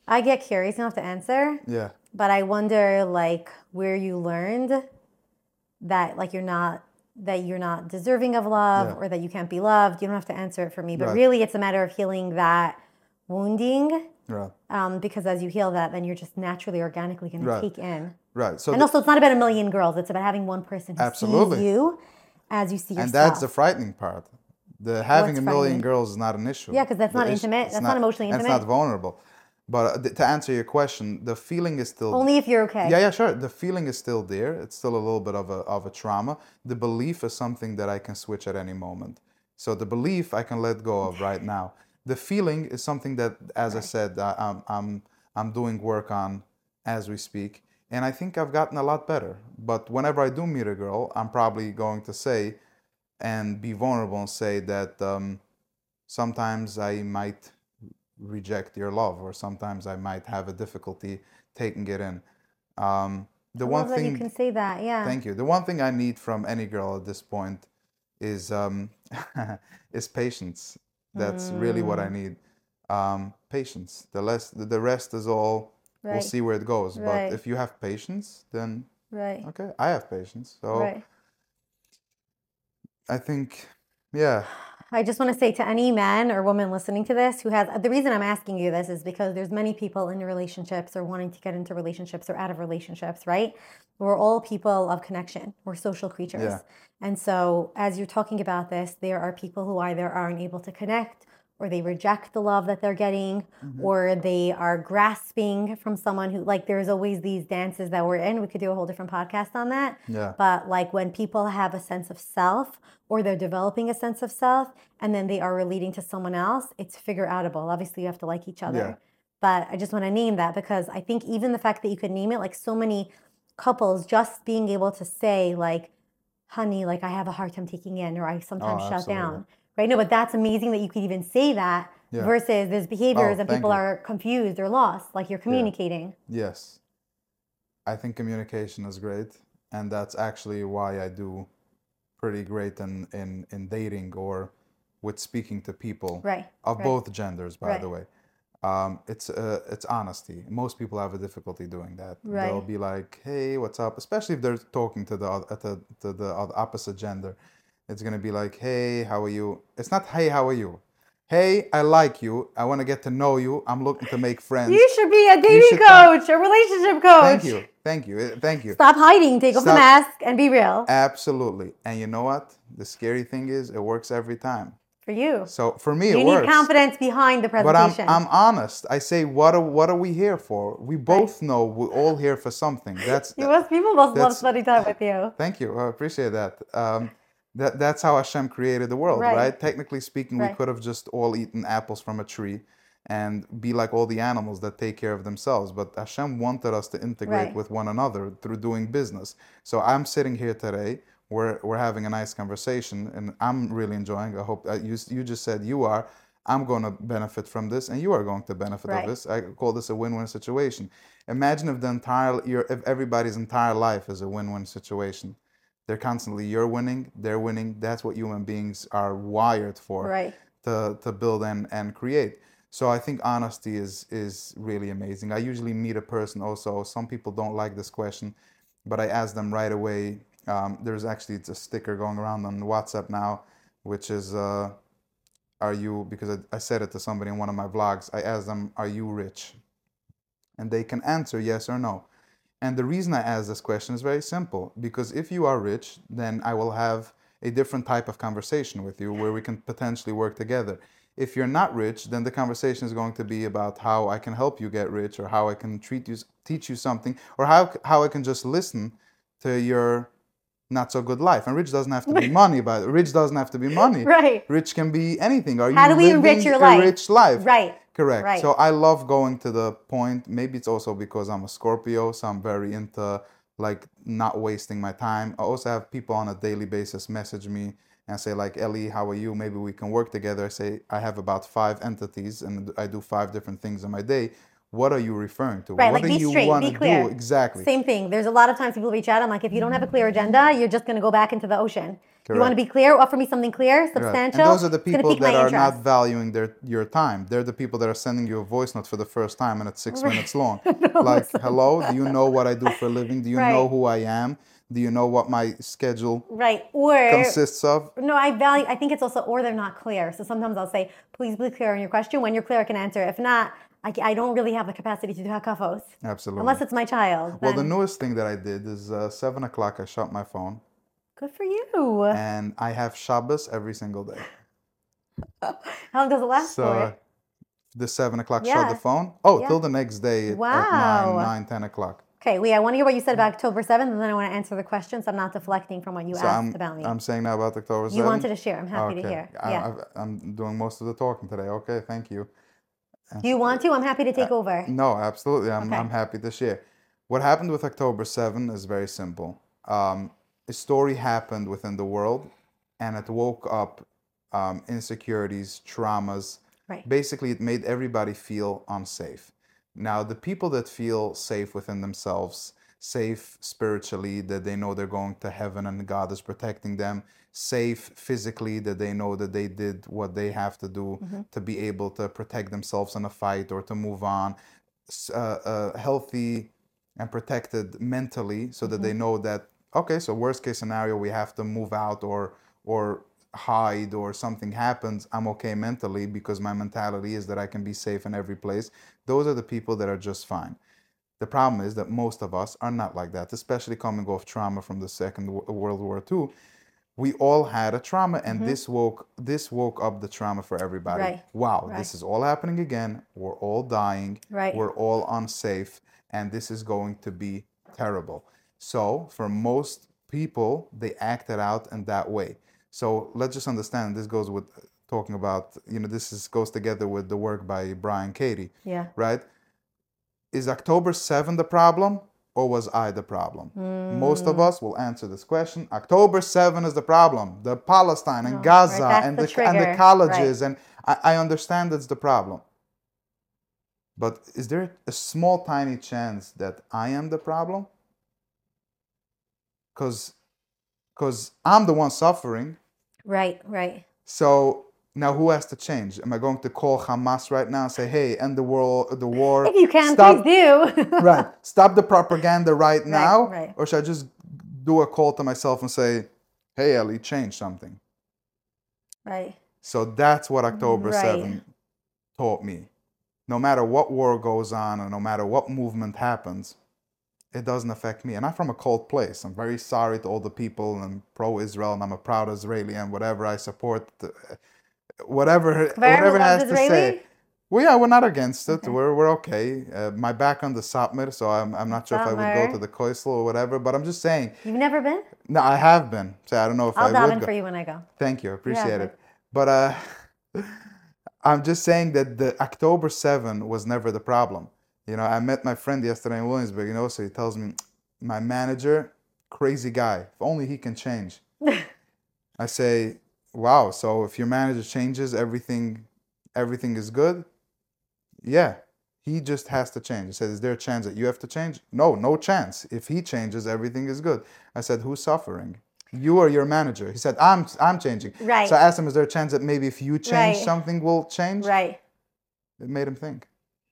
I get curious. You don't have to answer. Yeah. But I wonder, like, where you learned that, like, you're not deserving of love Yeah. or that you can't be loved. You don't have to answer it for me. But Right. really, it's a matter of healing that wounding. Right. Because as you heal that, then you're just naturally, organically going to Right. take in. Right. So And also, it's not about a million girls. It's about having one person who Absolutely. sees you as you see yourself. and that's the frightening part. The having What's a million frightening? girls is not an issue. Yeah, because that's not intimate. It's That's not emotionally and intimate. it's not vulnerable. But to answer your question, the feeling is still Only if you're okay. Yeah, sure. The feeling is still there. It's still a little bit of a trauma. The belief is something that I can switch at any moment. So the belief I can let go of right now. The feeling is something that, as I said, I'm doing work on as we speak, and I think I've gotten a lot better. But whenever I do meet a girl, I'm probably going to say and be vulnerable and say that sometimes I might reject your love, or sometimes I might have a difficulty taking it in. The I one love that thing, you can say that. Yeah. thank you. The one thing I need from any girl at this point is is patience. That's really what I need. Patience. The rest is all. We'll Right. see where it goes. Right. But if you have patience, then Right. okay, I have patience. So Right. I think, yeah, I just want to say to any man or woman listening to this who has the reason I'm asking you this is because there's many people in relationships or wanting to get into relationships or out of relationships, right? We're all people of connection. We're social creatures. Yeah. And so as you're talking about this, there are people who either aren't able to connect or they reject the love that they're getting or they are grasping from someone who, like, there's always these dances that we're in. We could do a whole different podcast on that. Yeah. But like when people have a sense of self or they're developing a sense of self and then they are relating to someone else, it's figure outable. Obviously, you have to like each other. Yeah. But I just want to name that because I think even the fact that you could name it, like so many couples just being able to say, like, honey, like I have a hard time taking in, or I sometimes shut absolutely. down. Right? No, but that's amazing that you could even say that Yeah. versus there's behaviors Oh, and thank people you. are confused or lost, like you're communicating. Yes. I think communication is great, and that's actually why I do pretty great in dating or with speaking to people Right. of right. both genders, by Right. the way. It's honesty. Most people have a difficulty doing that. Right. They'll be like, "Hey, what's up?" Especially if they're talking to the opposite gender. It's gonna be like, "Hey, how are you?" It's not, "Hey, how are you?" "Hey, I like you. I want to get to know you. I'm looking to make friends." You should be a dating should coach, a relationship coach. Thank you. Stop hiding, take off the Stop. mask, and be real. Absolutely. And you know what? The scary thing is, it works every time. For you. So for me, You it need works. confidence behind the But presentation. I'm honest. I say, what are we here for? We both know we're all here for something. People must love that's- spending time with you. Thank you. I appreciate that. That's how Hashem created the world, Right. right? Technically speaking, we Right. could have just all eaten apples from a tree and be like all the animals that take care of themselves. But Hashem wanted us to integrate Right. with one another through doing business. So I'm sitting here today. We're having a nice conversation, and I'm really enjoying. I hope you just said you are. I'm going to benefit from this, and you are going to benefit Right. of this. I call this a win-win situation. Imagine if everybody's entire life is a win-win situation. They're constantly, you're winning, they're winning. That's what human beings are wired for, Right. to build and create. So I think honesty is really amazing. I usually meet a person also. Some people don't like this question, but I ask them right away. There's actually, it's a sticker going around on WhatsApp now, which is, are you, because I said it to somebody in one of my vlogs, I asked them, are you rich? And they can answer yes or no. And the reason I ask this question is very simple, because if you are rich, then I will have a different type of conversation with you where we can potentially work together. If you're not rich, then the conversation is going to be about how I can help you get rich, or how I can teach you something, or how I can just listen to your not so good life. And rich doesn't have to be money, but rich doesn't have to be money. Right. Rich can be anything. How do we enrich your life? A rich life. Right. Correct. Right. So I love going to the point. Maybe it's also because I'm a Scorpio, so I'm very into like not wasting my time. I also have people on a daily basis message me and say like, Ellie, how are you? Maybe we can work together. I say I have about 5 entities and I do 5 different things in my day. what are you referring to? Right, What like do be you straight, want be to clear. do? Exactly. Same thing. There's a lot of times people reach out. I'm like, if you don't have a clear agenda, you're just going to go back into the ocean. You want to Correct. be clear? Offer me something clear, Right. substantial. And those are the It's going to people pique my that are interest. not valuing your time. They're the people that are sending you a voice note for the first time and it's 6 minutes long. Like, hello, do you know what I do for a living? Do you know Right. who I am? Do you know what my schedule Right. Or consists of? no, I think it's also, or they're not clear. So sometimes I'll say, please be clear on your question. When you're clear, I can answer. If not, I don't really have the capacity to do hakafos. Absolutely. Unless it's my child. Well, the Then newest thing that I did is 7 o'clock, I shut my phone good for you. and I have Shabbos every single day. How long does it last So for? the 7 o'clock shut Yeah. the phone. Oh, Yeah. till the next day at Wow. 10 o'clock. Okay, wait, I want to hear what you said about October 7th, and then I want to answer the question so I'm not deflecting from what you So asked about me. I'm saying now about October 7th. You wanted to share. I'm happy to hear. I, Yeah. I'm doing most of the talking today. Okay, thank you. Do you want to? I'm happy to take over. No, absolutely. I'm Okay. happy to share. What happened with October 7 is very simple. A story happened within the world, and it woke up insecurities, traumas. Right. Basically, it made everybody feel unsafe. Now, the people that feel safe within themselves, safe spiritually, that they know they're going to heaven and God is protecting them, safe physically, that they know that they did what they have to do to be able to protect themselves in a fight or to move on, healthy and protected mentally, so that they know that, okay, so worst case scenario, we have to move out or hide or something happens, I'm okay mentally because my mentality is that I can be safe in every place. Those are the people that are just fine. The problem is that most of us are not like that, especially coming off trauma from the Second World War II. We all had a trauma, and this woke up the trauma for everybody. Right. Wow, this is all happening again. We're all dying. Right. We're all unsafe, and this is going to be terrible. So for most people, they acted out in that way. So let's just understand, this goes with talking about, goes together with the work by Brian Katie. Yeah. Right? Is October 7 the problem, or was I the problem? Most of us will answer this question. October 7 is the problem. The Palestine and Gaza right, and that's the colleges. And I understand that's the problem. But is there a small, tiny chance that I am the problem? Because I'm the one suffering. Right, right. So now who has to change? Am I going to call Hamas right now and say, hey, end the war? If you can, stop, please do. right. Stop the propaganda right now. Right. Or should I just do a call to myself and say, hey, Ellie, change something? Right. So that's what October 7 taught me. No matter what war goes on or no matter what movement happens, it doesn't affect me. And I'm from a cold place. I'm very sorry to all the people, and I'm pro-Israel, and I'm a proud Israeli, and whatever I support, whatever it has to say. Well, yeah, we're not against it. Okay. We're okay. My background is Satmar, so I'm not sure if I would go to the Koisel or whatever, but I'm just saying. You've never been? No, I have been. So I don't know if I would go. I'll daven for you when I go. Thank you. Appreciate it. But I'm just saying that the October 7 was never the problem. I met my friend yesterday in Williamsburg, so he tells me, my manager, crazy guy, if only he can change. I say, wow, so if your manager changes, everything is good? Yeah, he just has to change. I said, is there a chance that you have to change? No chance. If he changes, everything is good. I said, who's suffering? You or your manager? He said, I'm changing. Right. So I asked him, is there a chance that maybe if you change, something will change? Right. It made him think.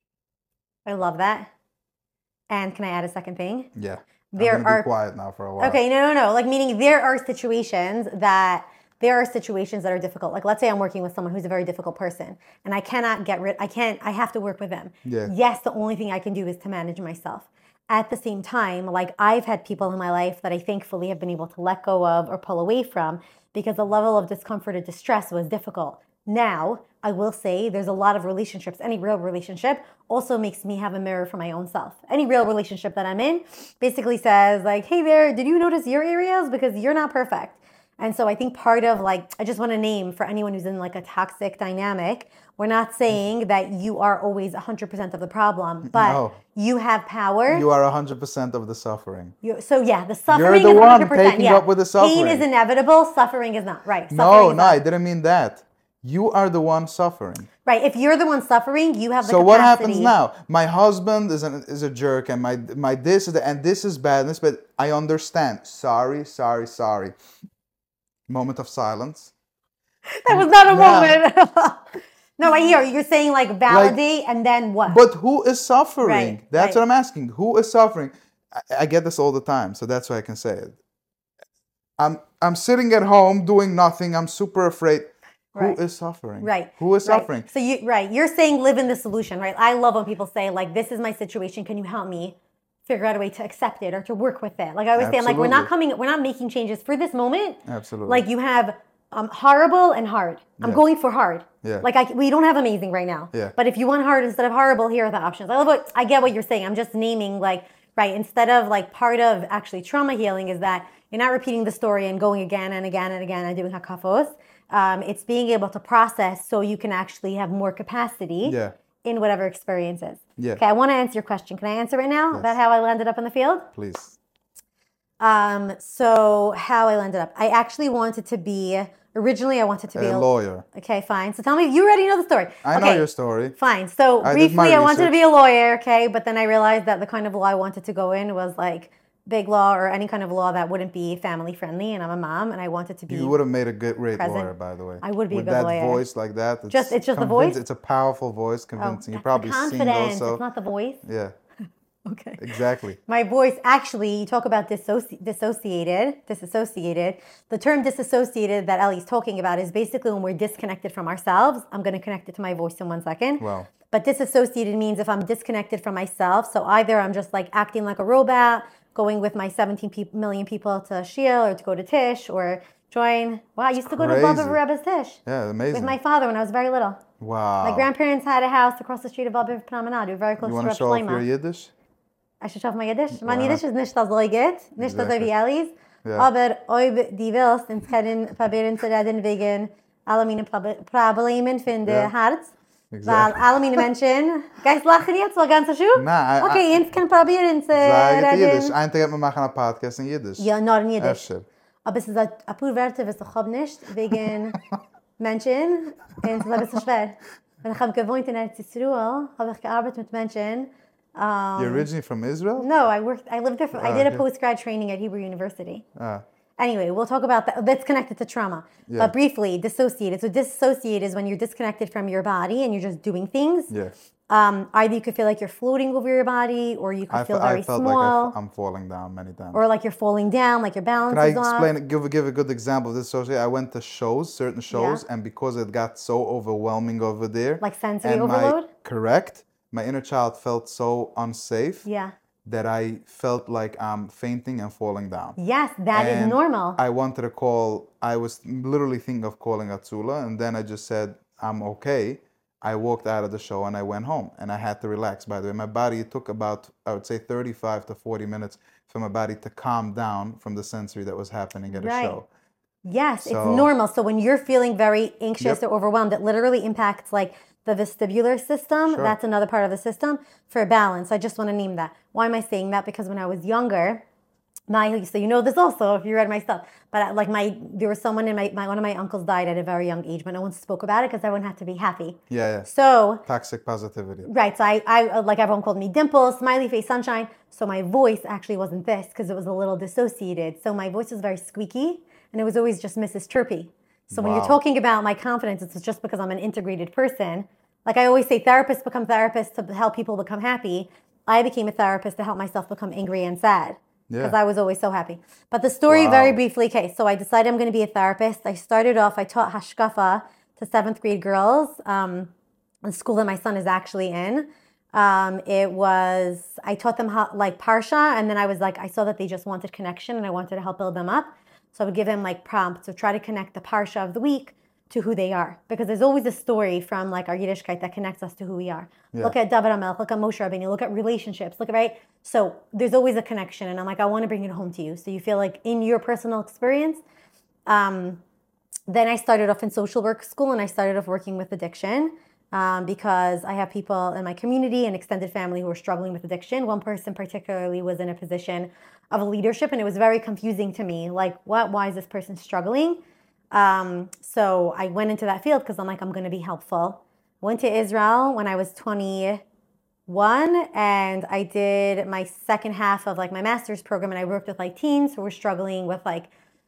I love that. And can I add a second thing? Yeah. I'm going to be quiet now for a while. Okay, no. Like, meaning there are situations that are difficult. Like, let's say I'm working with someone who's a very difficult person and I cannot I have to work with them. Yeah. Yes, the only thing I can do is to manage myself. At the same time, like, I've had people in my life that I thankfully have been able to let go of or pull away from because the level of discomfort or distress was difficult. Now, I will say there's a lot of relationships. Any real relationship also makes me have a mirror for my own self. Any real relationship that I'm in basically says, like, hey there, did you notice your areas? Because you're not perfect. And so I think part of, like, I just want to name for anyone who's in like a toxic dynamic, we're not saying that you are always 100% of the problem, but you have power. You are 100% of the suffering. The suffering You're the is one 100%. taking up with the suffering. Pain is inevitable, suffering is not. Right. No, I didn't mean that. You are the one suffering. Right. If you're the one suffering, you have the So capacity. what happens now? My husband is a jerk, and my this is and this is bad, and this, but I understand. Sorry. Moment of silence. That was not a Now- moment. No, I hear you. You're saying like validate and then what? But who is suffering? Right, That's right. what I'm asking. Who is suffering? I get this all the time, so that's why I can say it. I'm sitting at home doing nothing. I'm super afraid. Right. Who is suffering? Right. Who is Right. suffering? So you're saying live in the solution, right? I love when people say like, this is my situation. Can you help me figure out a way to accept it or to work with it? Like I always say, I'm like, we're not making changes for this moment. Absolutely. Like you have horrible and hard. I'm going for hard. Yeah. Like we don't have amazing right now. Yeah. But if you want hard instead of horrible, here are the options. I get what you're saying. I'm just naming like, right, instead of like part of actually trauma healing is that you're not repeating the story and going again and again and again and doing hakafos. It's being able to process so you can actually have more capacity in whatever experience is. Yeah. Okay, I want to answer your question. Can I answer it now about how I landed up in the field? Please. So how I landed up. I actually wanted to be, originally I wanted to be A lawyer. Okay, fine. So tell me, you already know the story. I know your story. Fine. So I did my briefly, I wanted to research. be a lawyer, okay? But then I realized that the kind of law I wanted to go in was like big law or any kind of law that wouldn't be family friendly. And I'm a mom and I wanted to be. You would have made a great present. lawyer, by the way. I would be a With good that lawyer. voice like that. It's just the voice? It's a powerful voice, convincing. You've That's probably the seen confidence. those. It's not the voice. Yeah, Okay. exactly. My voice, actually, you talk about disassociated. The term disassociated that Ellie's talking about is basically when we're disconnected from ourselves. I'm going to connect it to my voice in 1 second. Wow. But disassociated means if I'm disconnected from myself. So either I'm just like acting like a robot, going with my 17 million people to Shiel or to go to Tish or join. Wow, I used to go to Baba Crazy. Rebbe's Tish Yeah, amazing. with my father when I was very little. Wow. My grandparents had a house across the street of Baba Promenade, very close You to want to Reb show off Shlomo. your Yiddish? I should show off my Yiddish. Mein Wow. Yiddish ist nicht so gut, nicht so Exactly. wie Ellie's. Yeah. Aber ob die willst, ins können probieren zu reden wegen alle meine Problemen von der Yeah. Herz. Exactly. Weil alle meine Menschen, geist lachen jetzt, weil ganze Schuh? Nah, Okay, ins können probieren zu Zeg het Yiddish. reden. Eindelijk hebben we maken een podcast in Yiddish. Ja, nur in Yiddish. Efter. Aber es ist ein paar Wörter, was ich habe nicht, wegen Menschen. Und es ist ein bisschen schwer. Wenn ich habe gewohnt in Eretz Yisrael, habe ich gearbeitet mit Menschen. You're originally from Israel? No, I lived there. I did a okay. post-grad training at Hebrew University. Ah, Anyway, we'll talk about that. That's connected to trauma. Yeah. But briefly, dissociated. So dissociated is when you're disconnected from your body and you're just doing things. yeah. Either you could feel like you're floating over your body, or you could feel very I felt small, like I'm falling down many times. or like you're falling down, like your balance Can I is off. explain it? Give a good example of this association. I went to certain shows, and because it got so overwhelming over there, Like sensory and overload? Correct. My inner child felt so unsafe Yeah. that I felt like I'm fainting and falling down. Yes, that is And normal. I wanted to call. I was literally thinking of calling Atsula, and then I just said I'm okay. I walked out of the show and I went home, and I had to relax. By the way, my body, it took about, I would say, 35 to 40 minutes for my body to calm down from the sensory that was happening at a Right. show. Yes, it's So- normal. So when you're feeling very anxious Yep. or overwhelmed, it literally impacts like the vestibular system. Sure. That's another part of the system for balance. I just want to name that. Why am I saying that? Because when I was younger, so you know this also if you read my stuff, but there was someone in one of my uncles died at a very young age, but no one spoke about it because everyone had to be happy. Yeah. So Toxic positivity. right, so I like everyone called me Dimple, smiley face, sunshine. So my voice actually wasn't this because it was a little dissociated. So my voice was very squeaky, and it was always just Mrs. Chirpy. So when you're Wow. talking about my confidence, it's just because I'm an integrated person. Like I always say, therapists become therapists to help people become happy. I became a therapist to help myself become angry and sad because Yeah. I was always so happy. But the story Wow. very briefly, okay, so I decided I'm going to be a therapist. I started off, I taught hashkafa to 7th grade girls, the school that my son is actually in. I taught them how, like Parsha, and then I saw that they just wanted connection and I wanted to help build them up. So I would give them like prompts to try to connect the Parsha of the week to who they are. Because there's always a story from like our Yiddishkeit that connects us to who we are. Yeah. Look at David HaMelech, look at Moshe Rabbeinu, look at relationships, look at, right? So there's always a connection. And I'm like, I want to bring it home to you. So you feel like in your personal experience. Then I started off in social work school and I started off working with addiction because I have people in my community and extended family who are struggling with addiction. One person particularly was in a position of leadership and it was very confusing to me. Like, why is this person struggling? So I went into that field because I'm like, I'm going to be helpful. Went to Israel when I was 21, and I did my second half of like my master's program, and I worked with like teens who were struggling with like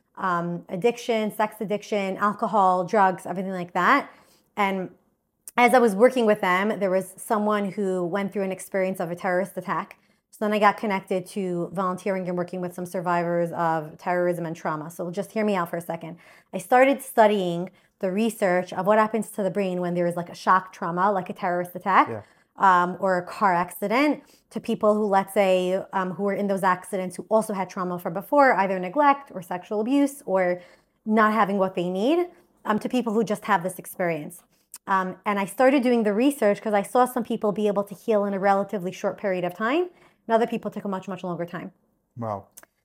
addiction, sex addiction, alcohol, drugs, everything like that. And as I was working with them, there was someone who went through an experience of a terrorist attack. So then I got connected to volunteering and working with some survivors of terrorism and trauma. So just hear me out for a second. I started studying the research of what happens to the brain when there is like a shock trauma, like a terrorist attack, or a car accident, to people who, let's say, who were in those accidents who also had trauma from before, either neglect or sexual abuse or not having what they need, to people who just have this experience. And I started doing the research because I saw some people be able to heal in a relatively short period of time, and other people took a much, much longer time. Wow.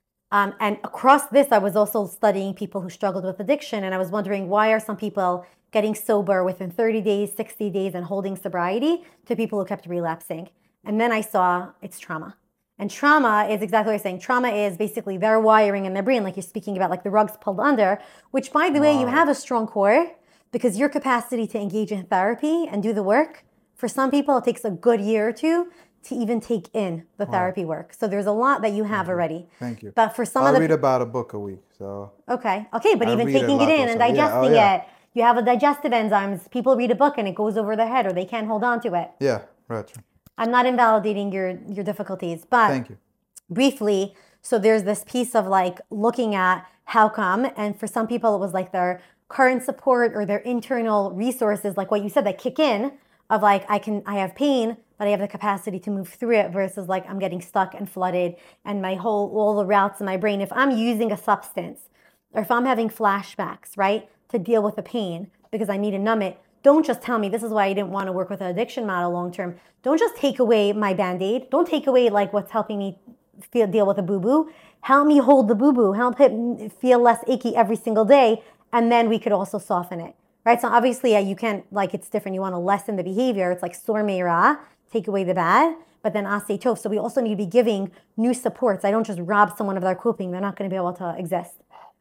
And across this, I was also studying people who struggled with addiction, and I was wondering, why are some people getting sober within 30 days, 60 days, and holding sobriety, to people who kept relapsing? And then I saw it's trauma. And trauma is exactly what you're saying. Trauma is basically their wiring in their brain, like you're speaking about, like the rug's pulled under, which, by the way, you have a strong core, because your capacity to engage in therapy and do the work, for some people, it takes a good year or two to even take in the therapy work. So there's a lot that you have already. Thank you. But for some I of the read about a book a week, so. Okay, but I even read a taking it lot in and also. digesting it, you have a digestive enzymes. People read a book and it goes over their head, or they can't hold on to it. Yeah, right. I'm not invalidating your difficulties, but Thank you. briefly, so there's this piece of like looking at how come, and for some people it was like their current support or their internal resources, like what you said, that kick in, of like I have pain, but I have the capacity to move through it, versus like I'm getting stuck and flooded, and all the routes in my brain, if I'm using a substance or if I'm having flashbacks, right, to deal with the pain because I need to numb it, don't just tell me, this is why I didn't want to work with an addiction model long term. Don't just take away my Band-Aid. Don't take away like what's helping me deal with a boo-boo. Help me hold the boo-boo. Help it feel less achy every single day, and then we could also soften it, right? So obviously you can't, like, it's different. You want to lessen the behavior. It's like sor meira, take away the bad, but then asay tov. So we also need to be giving new supports. I don't just rob someone of their coping. They're not going to be able to exist.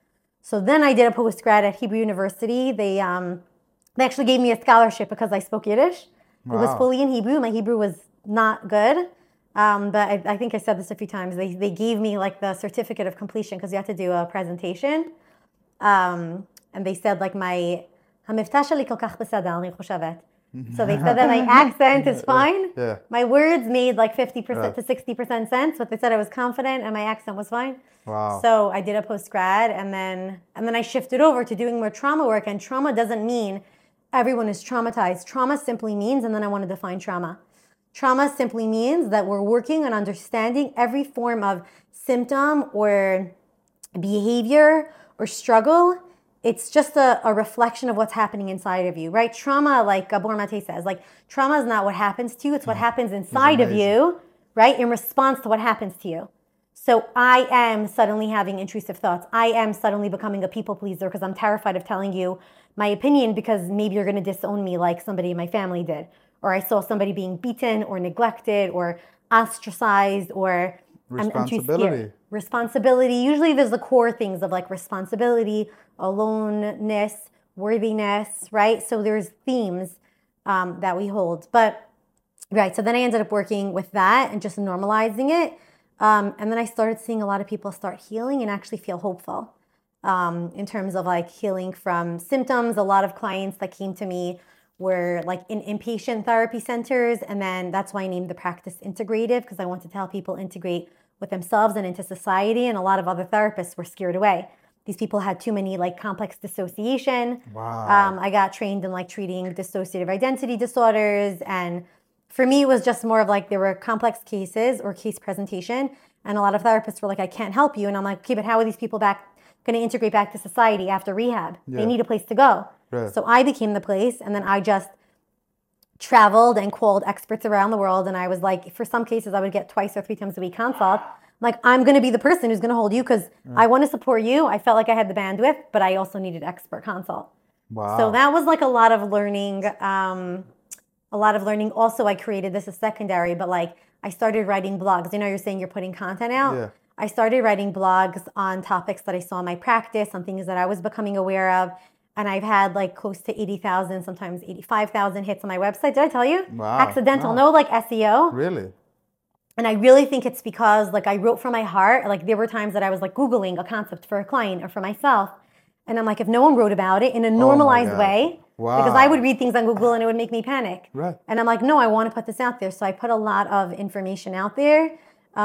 So then I did a postgrad at Hebrew University. They actually gave me a scholarship because I spoke Yiddish. Wow. It was fully in Hebrew. My Hebrew was not good. But I think I said this a few times. They gave me like the certificate of completion because you had to do a presentation. And they said like my המבטא שלי כל כך בסדר, אני חושבת. So they said that my accent is fine. Yeah. My words made like 50% to 60% sense, but they said I was confident and my accent was fine. Wow. So I did a postgrad, and then I shifted over to doing more trauma work. And trauma doesn't mean everyone is traumatized. Trauma simply means, and then I want to define trauma. Trauma simply means that we're working on understanding every form of symptom or behavior or struggle. It's just a reflection of what's happening inside of you, right? Trauma, like Gabor Mate says, like trauma is not what happens to you. It's what happens inside of you, right? In response to what happens to you. So I am suddenly having intrusive thoughts. I am suddenly becoming a people pleaser because I'm terrified of telling you my opinion because maybe you're going to disown me like somebody in my family did. Or I saw somebody being beaten or neglected or ostracized or I'm too scared. Responsibility. Usually there's the core things of like responsibility, aloneness, worthiness, right? So there's themes that we hold. But, right, so then I ended up working with that and just normalizing it. And then I started seeing a lot of people start healing and actually feel hopeful in terms of like healing from symptoms. A lot of clients that came to me were like in inpatient therapy centers. And then that's why I named the practice integrative, because I wanted to help people integrate with themselves and into society. And a lot of other therapists were scared away. These people had too many like complex dissociation. Wow. I got trained in like treating dissociative identity disorders. And for me, it was just more of like there were complex cases or case presentation. And a lot of therapists were like, I can't help you. And I'm like, okay, but how are these people going to integrate back to society after rehab? Yeah. They need a place to go. Right. So I became the place. And then I just traveled and called experts around the world. And I was like, for some cases, I would get 2 or 3 times a week consult. Like, I'm going to be the person who's going to hold you because I want to support you. I felt like I had the bandwidth, but I also needed expert consult. Wow. So that was like a lot of learning. Also, I created this as secondary, but like I started writing blogs. You know, you're saying you're putting content out. Yeah. I started writing blogs on topics that I saw in my practice, on things that I was becoming aware of. And I've had like close to 80,000, sometimes 85,000 hits on my website. Did I tell you? Wow. Accidental, No. no like SEO. Really? And I really think it's because like I wrote from my heart. Like there were times that I was like Googling a concept for a client or for myself. And I'm like, if no one wrote about it in a normalized God. way, because I would read things on Google and it would make me panic. Right. And I'm like, no, I want to put this out there. So I put a lot of information out there.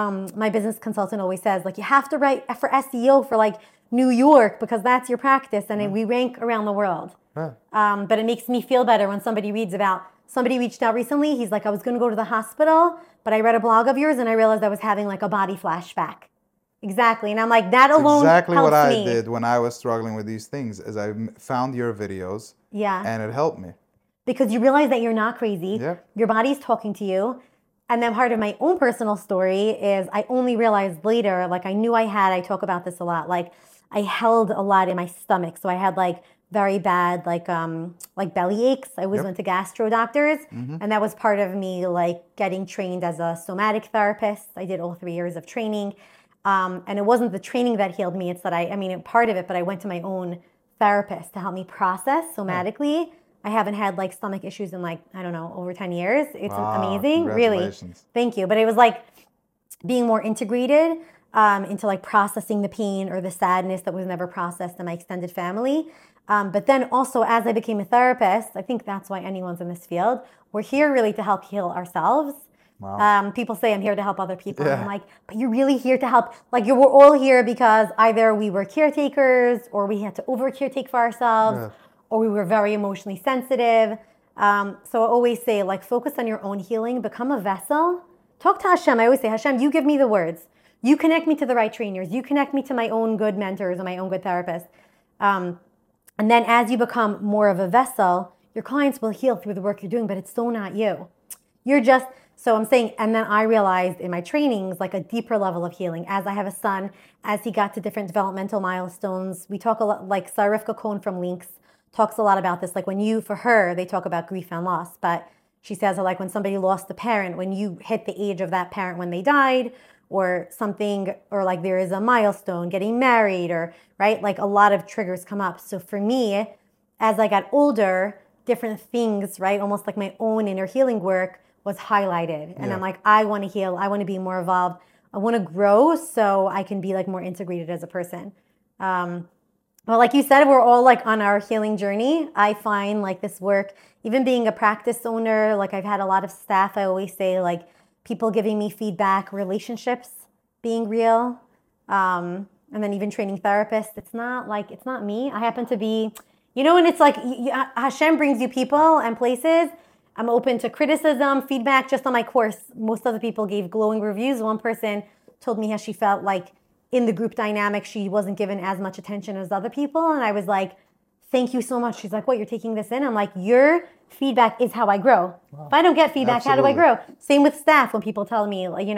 My business consultant always says, like, you have to write for SEO for like New York because that's your practice and we rank around the world. Right. But it makes me feel better when somebody reads about, somebody reached out recently. He's like, I was going to go to the hospital, but I read a blog of yours and I realized I was having like a body flashback. Exactly. And I'm like, that alone exactly helps what I me. did when I was struggling with these things is I found your videos. Yeah. And it helped me. Because you realize that you're not crazy. Yeah. Your body's talking to you. And then part of my own personal story is I only realized later, like I knew I talk about this a lot, like I held a lot in my stomach. So I had like very bad like belly aches. I always went to gastro doctors. And that was part of me like getting trained as a somatic therapist. I did all 3 years of training. And it wasn't the training that healed me. It's that I mean, part of it, but I went to my own therapist to help me process somatically. I haven't had like stomach issues in like, I don't know, over 10 years. It's amazing. Really. Thank you. But it was like being more integrated into like processing the pain or the sadness that was never processed in my extended family. But then also as I became a therapist, I think that's why anyone's in this field. We're here really to help heal ourselves. Wow. People say I'm here to help other people. Yeah. And I'm like, but you're really here to help. Like we're all here because either we were caretakers or we had to over caretake for ourselves or we were very emotionally sensitive. So I always say like focus on your own healing, become a vessel. Talk to Hashem. I always say, Hashem, you give me the words. You connect me to the right trainers. You connect me to my own good mentors and my own good therapists. And then as you become more of a vessel, your clients will heal through the work you're doing, but it's still not you. You're just... So I'm saying, and then I realized in my trainings, like a deeper level of healing. As I have a son, as he got to different developmental milestones, we talk a lot, like Sarifka Cohn from Links talks a lot about this. Like for her, they talk about grief and loss, but she says like when somebody lost a parent, when you hit the age of that parent when they died or something, or like there is a milestone, getting married or, right? Like a lot of triggers come up. So for me, as I got older, different things, right? Almost like my own inner healing work was highlighted. And I'm like, I want to heal. I want to be more evolved. I want to grow so I can be like more integrated as a person. Well, like you said, we're all like on our healing journey. I find like this work, even being a practice owner, like I've had a lot of staff. I always say like people giving me feedback, relationships being real. And then even training therapists. It's not me. I happen to be, and it's like Hashem brings you people and places. I'm open to criticism, feedback. Just on my course, most of the people gave glowing reviews. One person told me how she felt like in the group dynamic, she wasn't given as much attention as other people. And I was like, thank you so much. She's like, what, you're taking this in? I'm like, your feedback is how I grow. Wow. If I don't get feedback, Absolutely. How do I grow? Same with staff when people tell me, like,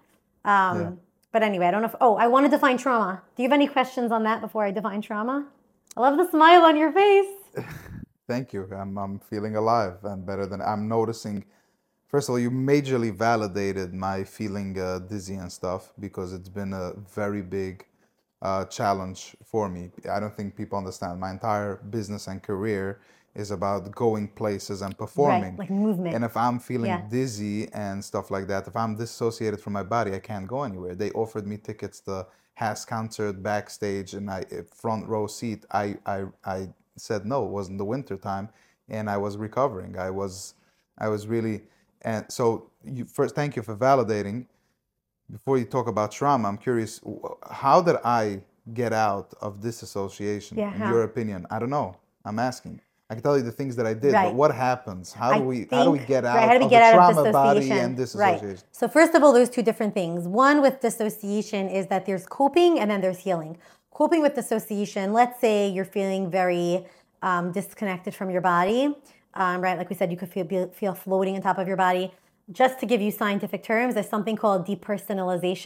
But anyway, I don't know if, I want to define trauma. Do you have any questions on that before I define trauma? I love the smile on your face. Thank you. I'm feeling alive and better than I'm noticing. First of all, you majorly validated my feeling dizzy and stuff because it's been a very big challenge for me. I don't think people understand. My entire business and career is about going places and performing. Right, like movement. And if I'm feeling dizzy and stuff like that, if I'm dissociated from my body, I can't go anywhere. They offered me tickets to Has concert backstage and front row seat. I said no. It wasn't the winter time, and I was recovering. I was really, and so first, thank you for validating. Before you talk about trauma, I'm curious, how did I get out of disassociation? In your opinion? I don't know. I'm asking. I can tell you the things that I did, but what happens? How do we get out of the trauma body and dissociation? Right. So first of all, there's two different things. One with dissociation is that there's coping and then there's healing. Coping with dissociation, let's say you're feeling very disconnected from your body, right? Like we said, you could feel floating on top of your body. Just to give you scientific terms, there's something called depersonalization,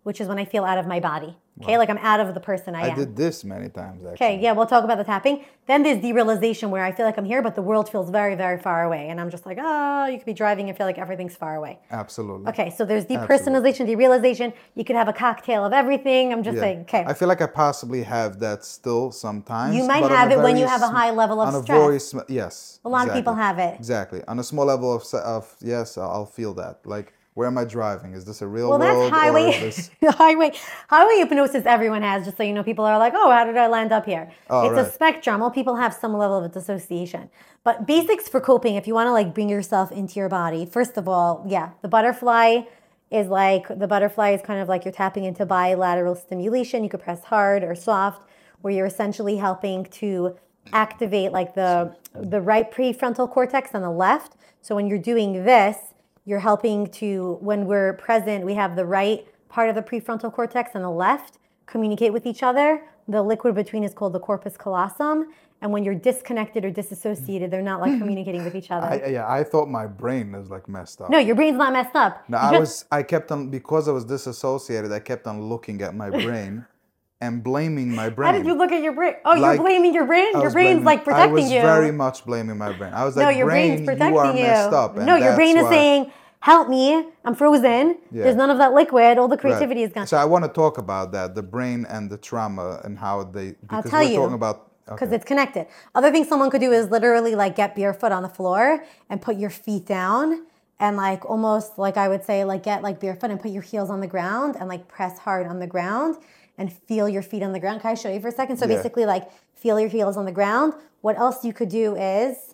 which is when I feel out of my body. Okay, like I'm out of the person I am. I did this many times, actually. Okay, yeah, we'll talk about the tapping. Then there's derealization, where I feel like I'm here, but the world feels very, very far away. And I'm just like, oh, you could be driving and feel like everything's far away. Absolutely. Okay, so there's depersonalization, derealization. You could have a cocktail of everything. I'm just saying, okay. I feel like I possibly have that still sometimes. You might have it when you have a high level of stress. Yes. A lot of people have it. Exactly. On a small level of yes, I'll feel that. Like, where am I driving? Is this a real Well, world? that's highway. Or is this... highway hypnosis everyone has, just so you know. People are like, oh, how did I land up here? It's a spectrum. All people have some level of dissociation. But basics for coping, if you want to like bring yourself into your body, first of all, the butterfly is kind of like you're tapping into bilateral stimulation. You could press hard or soft, where you're essentially helping to activate like the right prefrontal cortex on the left. So when you're doing this, you're helping to, when we're present, we have the right part of the prefrontal cortex and the left communicate with each other. The liquid between is called the corpus callosum. And when you're disconnected or disassociated, they're not like communicating with each other. I thought my brain was like messed up. No, your brain's not messed up. No, I kept on, because I was disassociated, I kept on looking at my brain and blaming my brain. How did you look at your brain? Oh, like, you're blaming your brain? Your brain's like protecting you. I was very much blaming my brain. I was like, no, your brain's protecting you are messed up. No, your brain is saying, help me, I'm frozen. Yeah. There's none of that liquid. All the creativity is gone. So I want to talk about that, the brain and the trauma and how they, because I'll tell you, talking about, because it's connected. Other things someone could do is literally like get barefoot on the floor and put your feet down and like almost like I would say like get like barefoot and put your heels on the ground and like press hard on the ground and feel your feet on the ground. Can I show you for a second? So basically like feel your heels on the ground. What else you could do is,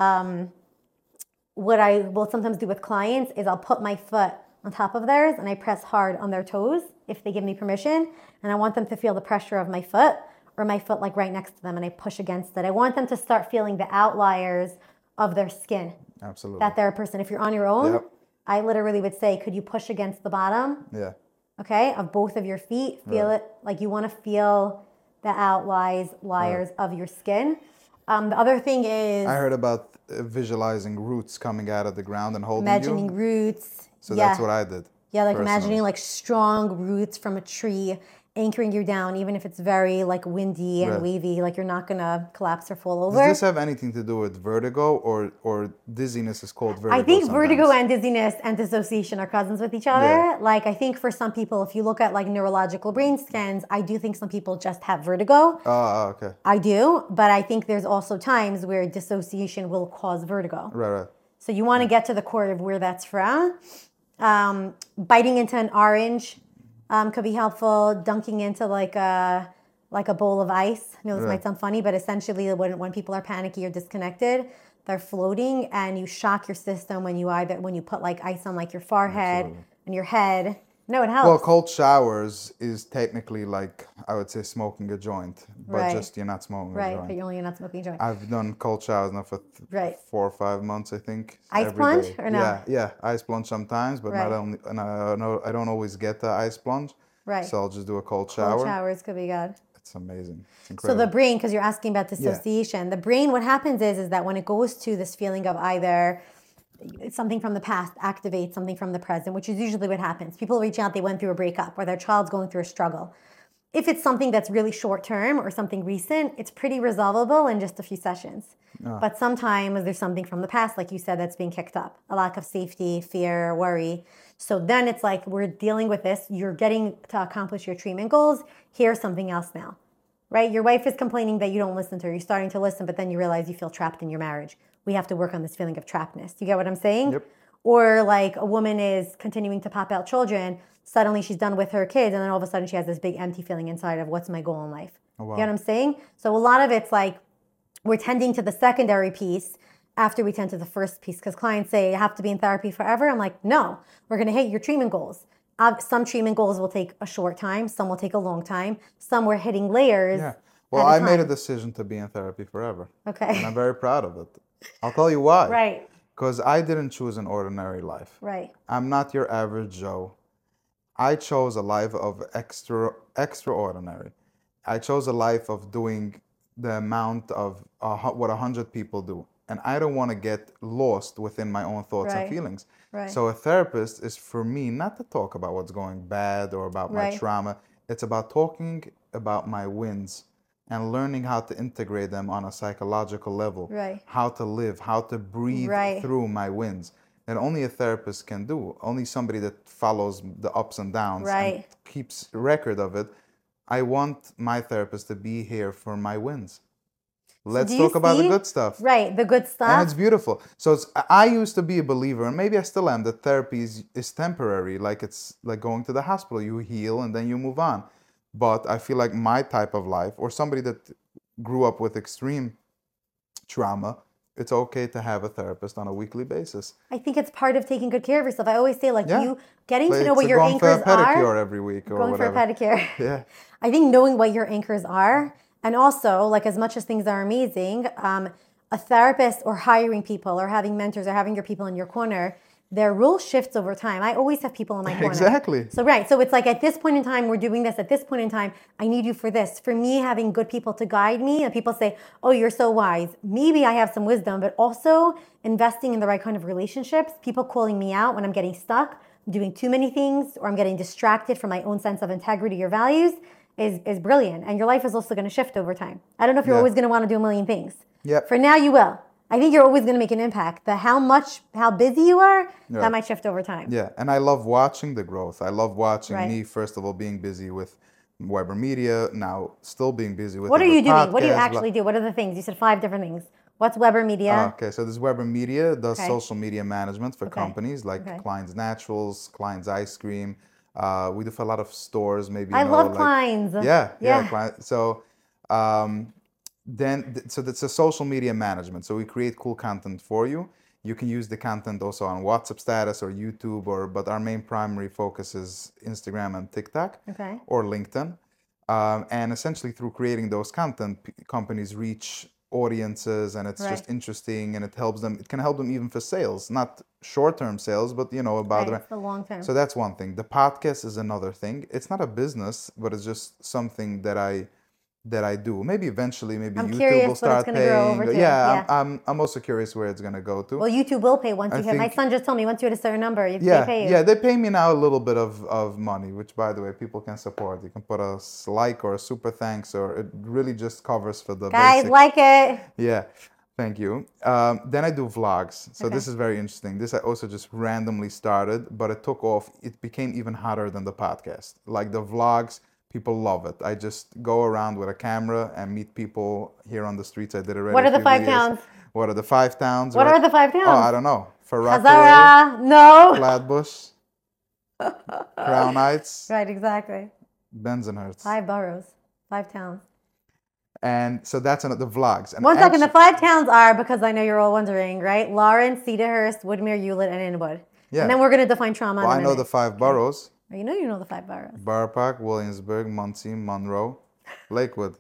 what I will sometimes do with clients is I'll put my foot on top of theirs and I press hard on their toes if they give me permission. And I want them to feel the pressure of my foot or my foot like right next to them and I push against it. I want them to start feeling the outliers of their skin. Absolutely. That they're a person. If you're on your own, I literally would say, could you push against the bottom? Yeah. Okay, of both of your feet. Feel it, like you want to feel the outliers of your skin. The other thing is... I heard about visualizing roots coming out of the ground and holding imagining roots. So that's what I did. Yeah, like imagining like strong roots from a tree anchoring you down, even if it's very like windy and wavy, like you're not gonna collapse or fall over. Does this have anything to do with vertigo or dizziness is called vertigo? I think vertigo and dizziness and dissociation are cousins with each other. Yeah. Like I think for some people, if you look at like neurological brain scans, I do think some people just have vertigo. Oh, okay. I do, but I think there's also times where dissociation will cause vertigo. Right. So you want to get to the core of where that's from. Biting into an orange could be helpful. Dunking into like a bowl of ice. I know this might sound funny, but essentially when people are panicky or disconnected, they're floating, and you shock your system when you put like ice on like your forehead and your head. No, it helps. Well, cold showers is technically like, I would say, smoking a joint, but just you're not smoking a joint. Right, but you're not smoking a joint. I've done cold showers now for 4 or 5 months, I think. Ice plunge or no? Yeah, ice plunge sometimes, but not only. And I don't always get the ice plunge. Right. So I'll just do a cold shower. Cold showers could be good. It's amazing. It's incredible. So the brain, because you're asking about dissociation, the brain, what happens is that when it goes to this feeling of either something from the past activates something from the present, which is usually what happens. People reach out, they went through a breakup or their child's going through a struggle. If it's something that's really short term or something recent, it's pretty resolvable in just a few sessions. But sometimes there's something from the past, like you said, that's being kicked up. A lack of safety, fear, worry. So then it's like, we're dealing with this. You're getting to accomplish your treatment goals. Here's something else now, right? Your wife is complaining that you don't listen to her. You're starting to listen, but then you realize you feel trapped in your marriage. We have to work on this feeling of trappedness. Do you get what I'm saying? Yep. Or like a woman is continuing to pop out children. Suddenly she's done with her kids, and then all of a sudden she has this big empty feeling inside of what's my goal in life. Oh, wow. You know what I'm saying? So a lot of it's like we're tending to the secondary piece after we tend to the first piece, because clients say, you have to be in therapy forever. I'm like, no, we're going to hit your treatment goals. Some treatment goals will take a short time. Some will take a long time. Some we're hitting layers. Yeah. Well, I made a decision to be in therapy forever. Okay. And I'm very proud of it. I'll tell you why. Right. Because I didn't choose an ordinary life. Right. I'm not your average Joe. I chose a life of extraordinary. I chose a life of doing the amount of what 100 people do and I don't want to get lost within my own thoughts and Right. feelings. Right. So a therapist is for me not to talk about what's going bad or about my Right. trauma. It's about talking about my wins and learning how to integrate them on a psychological level, Right. how to live, how to breathe Right. through my wins. And only a therapist can do, only somebody that follows the ups and downs and Right. keeps record of it. I want my therapist to be here for my wins. Let's do you talk about the see- good stuff. Right, the good And stuff. it's beautiful. So I used to be a believer, and maybe I still am, that therapy is temporary. Like it's like going to the hospital. You heal and then you move on. But I feel like my type of life, or somebody that grew up with extreme trauma, it's okay to have a therapist on a weekly basis. I think it's part of taking good care of yourself. I always say, like, Yeah. you getting to Like, know it's what your going for a anchors pedicure are. every week or Going whatever. for a pedicure. Yeah. I think knowing what your anchors are, and also, like, as much as things are amazing, a therapist or hiring people or having mentors or having your people in your corner, their role shifts over time. I always have people in my corner. Exactly. So, right. So it's like, at this point in time, we're doing this. At this point in time, I need you for this. For me, having good people to guide me, and people say, oh, you're so wise. Maybe I have some wisdom, but also investing in the right kind of relationships, people calling me out when I'm getting stuck, doing too many things, or I'm getting distracted from my own sense of integrity or values is brilliant. And your life is also going to shift over time. I don't know if you're Yeah. always going to want to do a million things. Yep. For now, you will. I think you're always going to make an impact. But how busy you are, that might shift over time. Yeah, and I love watching the growth. I love watching Right. me, first of all, being busy with Weber Media, now still being busy with What are the you doing? What do you podcast, actually do? What are the things? You said 5 different things. What's Weber Media? Okay, so this Weber Media does Okay. social media management for Okay. companies like Okay. Klein's Naturals, Klein's Ice Cream. We do for a lot of stores, maybe. I love like, Klein's. Yeah, Yeah. Klein. So so that's a social media management. So we create cool content for you. You can use the content also on WhatsApp status or YouTube, but our main primary focus is Instagram and TikTok Okay. or LinkedIn. And essentially through creating those content, companies reach audiences, and it's Right. just interesting, and it helps them. It can help them even for sales, not short-term sales, but about Right, it's the long term. So that's one thing. The podcast is another thing. It's not a business, but it's just something that I do. Maybe eventually, maybe I'm YouTube curious will what it's start gonna grow paying. over to. Yeah, Yeah. I'm also curious where it's gonna go to. Well, YouTube will pay once I you hit. My think- son just told me once you hit a certain number, they pay you. Yeah, they pay me now a little bit of money, which, by the way, people can support. You can put a like or a super thanks, or it really just covers for the Guys, basic. like it. Yeah, thank you. Then I do vlogs. So Okay. this is very interesting. This I also just randomly started, but it took off. It became even hotter than the podcast. Like the vlogs, people love it. I just go around with a camera and meet people here on the streets. I did already. What a are the few 5 videos. towns? What are the 5 towns? What right? are the 5 Oh, I towns? don't know. Rockaway, Hazara. No. Flatbush, Crown Heights, Right, exactly. Bensonhurst. 5 boroughs, 5 towns. And so that's the vlogs. And One second, the actu- 5 towns are, because I know you're all wondering, right? Lawrence, Cedarhurst, Woodmere, Hewlett, and Inwood. Yeah. And then we're going to define trauma Well, in a I know minute. the 5 boroughs. You know the 5 boroughs. Borough Park, Williamsburg, Muncie, Monroe, Lakewood.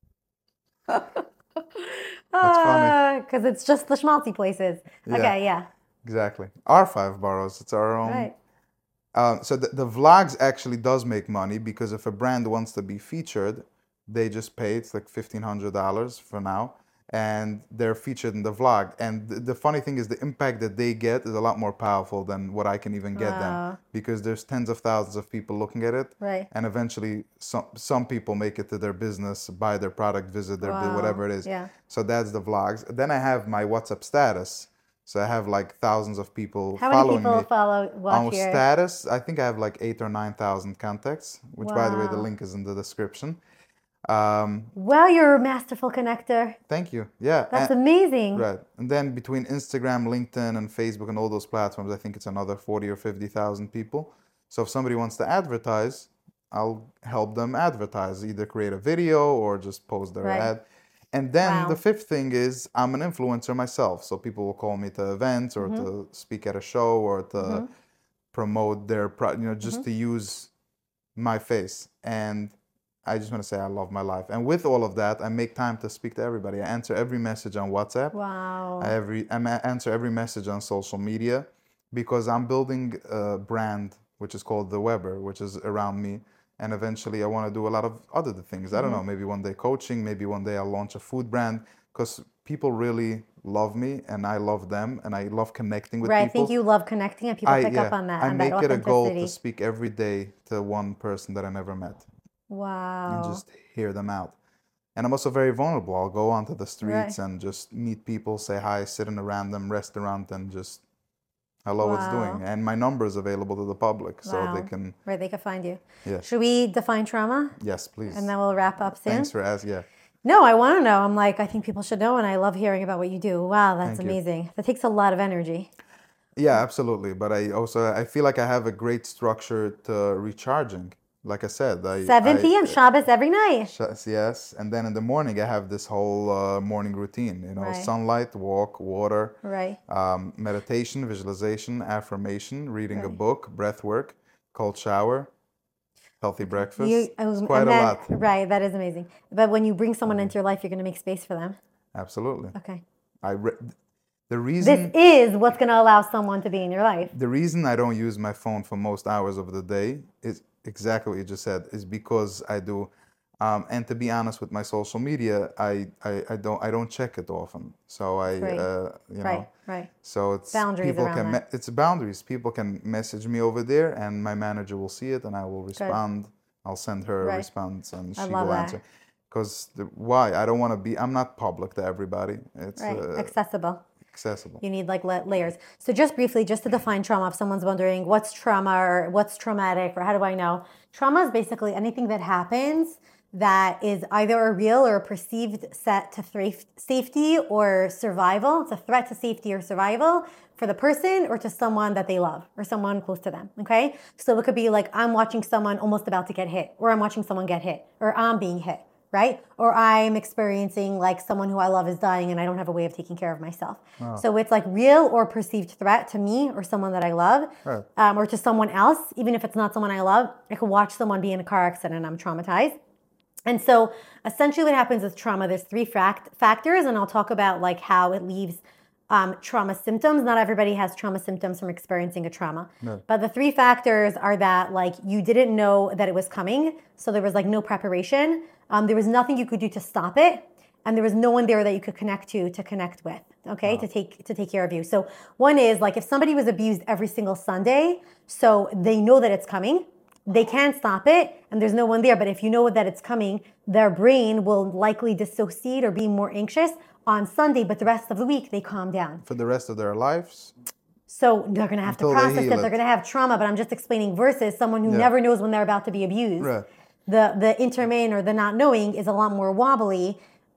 funny. Because it's just the schmaltzy places. Yeah. Okay, yeah. Exactly. Our 5 boroughs. It's our own. Right. So the vlogs actually does make money, because if a brand wants to be featured, they just pay. It's like $1,500 for now, and they're featured in the vlog. And the funny thing is, the impact that they get is a lot more powerful than what I can even get them, Wow. because there's tens of thousands of people looking at it, Right. and eventually some people make it to their business, buy their product, visit their Wow. whatever it is. Yeah. So that's the vlogs. Then I have my WhatsApp status. So I have like thousands of people How many following people me. follow, On watch your... status, I think I have like 8,000 or 9,000 contacts, which, by the way, the Wow. link is in the description. Well, you're a masterful connector. Thank you. Yeah. That's and, amazing. right. And then between Instagram, LinkedIn, and Facebook and all those platforms, I think it's another 40 or 50,000 people. So if somebody wants to advertise, I'll help them advertise, either create a video or just post their Right. ad. And then Wow. the 5th thing is I'm an influencer myself. So people will call me to events or Mm-hmm. to speak at a show or to promote their, just Mm-hmm. to use my face. And I just want to say I love my life. And with all of that, I make time to speak to everybody. I answer every message on WhatsApp. Wow. I answer every message on social media, because I'm building a brand which is called The Weber, which is around me. And eventually I want to do a lot of other things. I don't know, maybe one day coaching, maybe one day I'll launch a food brand. because people really love me and I love them and I love connecting with Right. I people. think you love connecting and people pick up Yeah, on that, I on that make it a goal to authenticity. speak every day to one person that I never met and Wow. just hear them out. And I'm also very vulnerable. I'll go onto the streets Right. and just meet people, say hi, sit in a random restaurant, and just hello, what's doing? Wow. And my number is available to the public, so they Wow. can. Right, they could find you. Yes, Should we define trauma? yes, please. And then we'll wrap up soon. Thanks for asking. Yeah, No, I want to know. I'm like, I think people should know, and I love hearing about what you do. Wow, that's thank you. amazing. That takes a lot of energy. Yeah, absolutely. But I feel like I have a great structure to recharging. Like I said, 7 p.m. Shabbos every night. Yes, and then in the morning I have this whole morning routine. You know, Right. sunlight, walk, water, Right. meditation, visualization, affirmation, reading a Right. book, breath work, cold shower, healthy breakfast. It's And quite a then, lot. right, that is amazing. But when you bring someone into your life, you're going to make space for them. Absolutely. Okay. The This reason is what's going to allow someone to be in your life. the reason I don't use my phone for most hours of the day is exactly what you just said. Is because I do, and to be honest with my social media, I don't check it often. So Right. you know, Right, right. so it's Boundaries people around can that. it's boundaries. People can message me over there, and my manager will see it, and I will respond. I'll send her a Right. response, and I she love will that. answer. Because why? I don't want to be. I'm not public to everybody. It's Right. Accessible. accessible. You need like layers. So just briefly, just to define trauma, if someone's wondering what's trauma or what's traumatic or how do I know? Trauma is basically anything that happens that is either a real or a perceived threat to safety or survival. It's a threat to safety or survival for the person or to someone that they love or someone close to them, okay? So it could be like I'm watching someone almost about to get hit, or I'm watching someone get hit, or I'm being hit, right? Or I'm experiencing like someone who I love is dying and I don't have a way of taking care of myself. So it's like real or perceived threat to me or someone that I love, Right. or to someone else, even if it's not someone I love. I could watch someone be in a car accident and I'm traumatized. And so essentially what happens with trauma, there's 3 factors, and I'll talk about like how it leaves trauma symptoms. Not everybody has trauma symptoms from experiencing a trauma. No. But the 3 factors are that like you didn't know that it was coming, so there was like no preparation. There was nothing you could do to stop it, and there was no one there that you could connect with, okay, to take care of you. So one is like if somebody was abused every single Sunday, so they know that it's coming, they can't stop it, and there's no one there. But if you know that it's coming, their brain will likely dissociate or be more anxious on Sunday, but the rest of the week they calm down. For the rest of their lives. So they're going to have to Until they process it. heal They're it. going to have trauma, but I'm just explaining versus someone who Yeah. never knows when they're about to be abused. Right. The intermittent or the not knowing is a lot more wobbly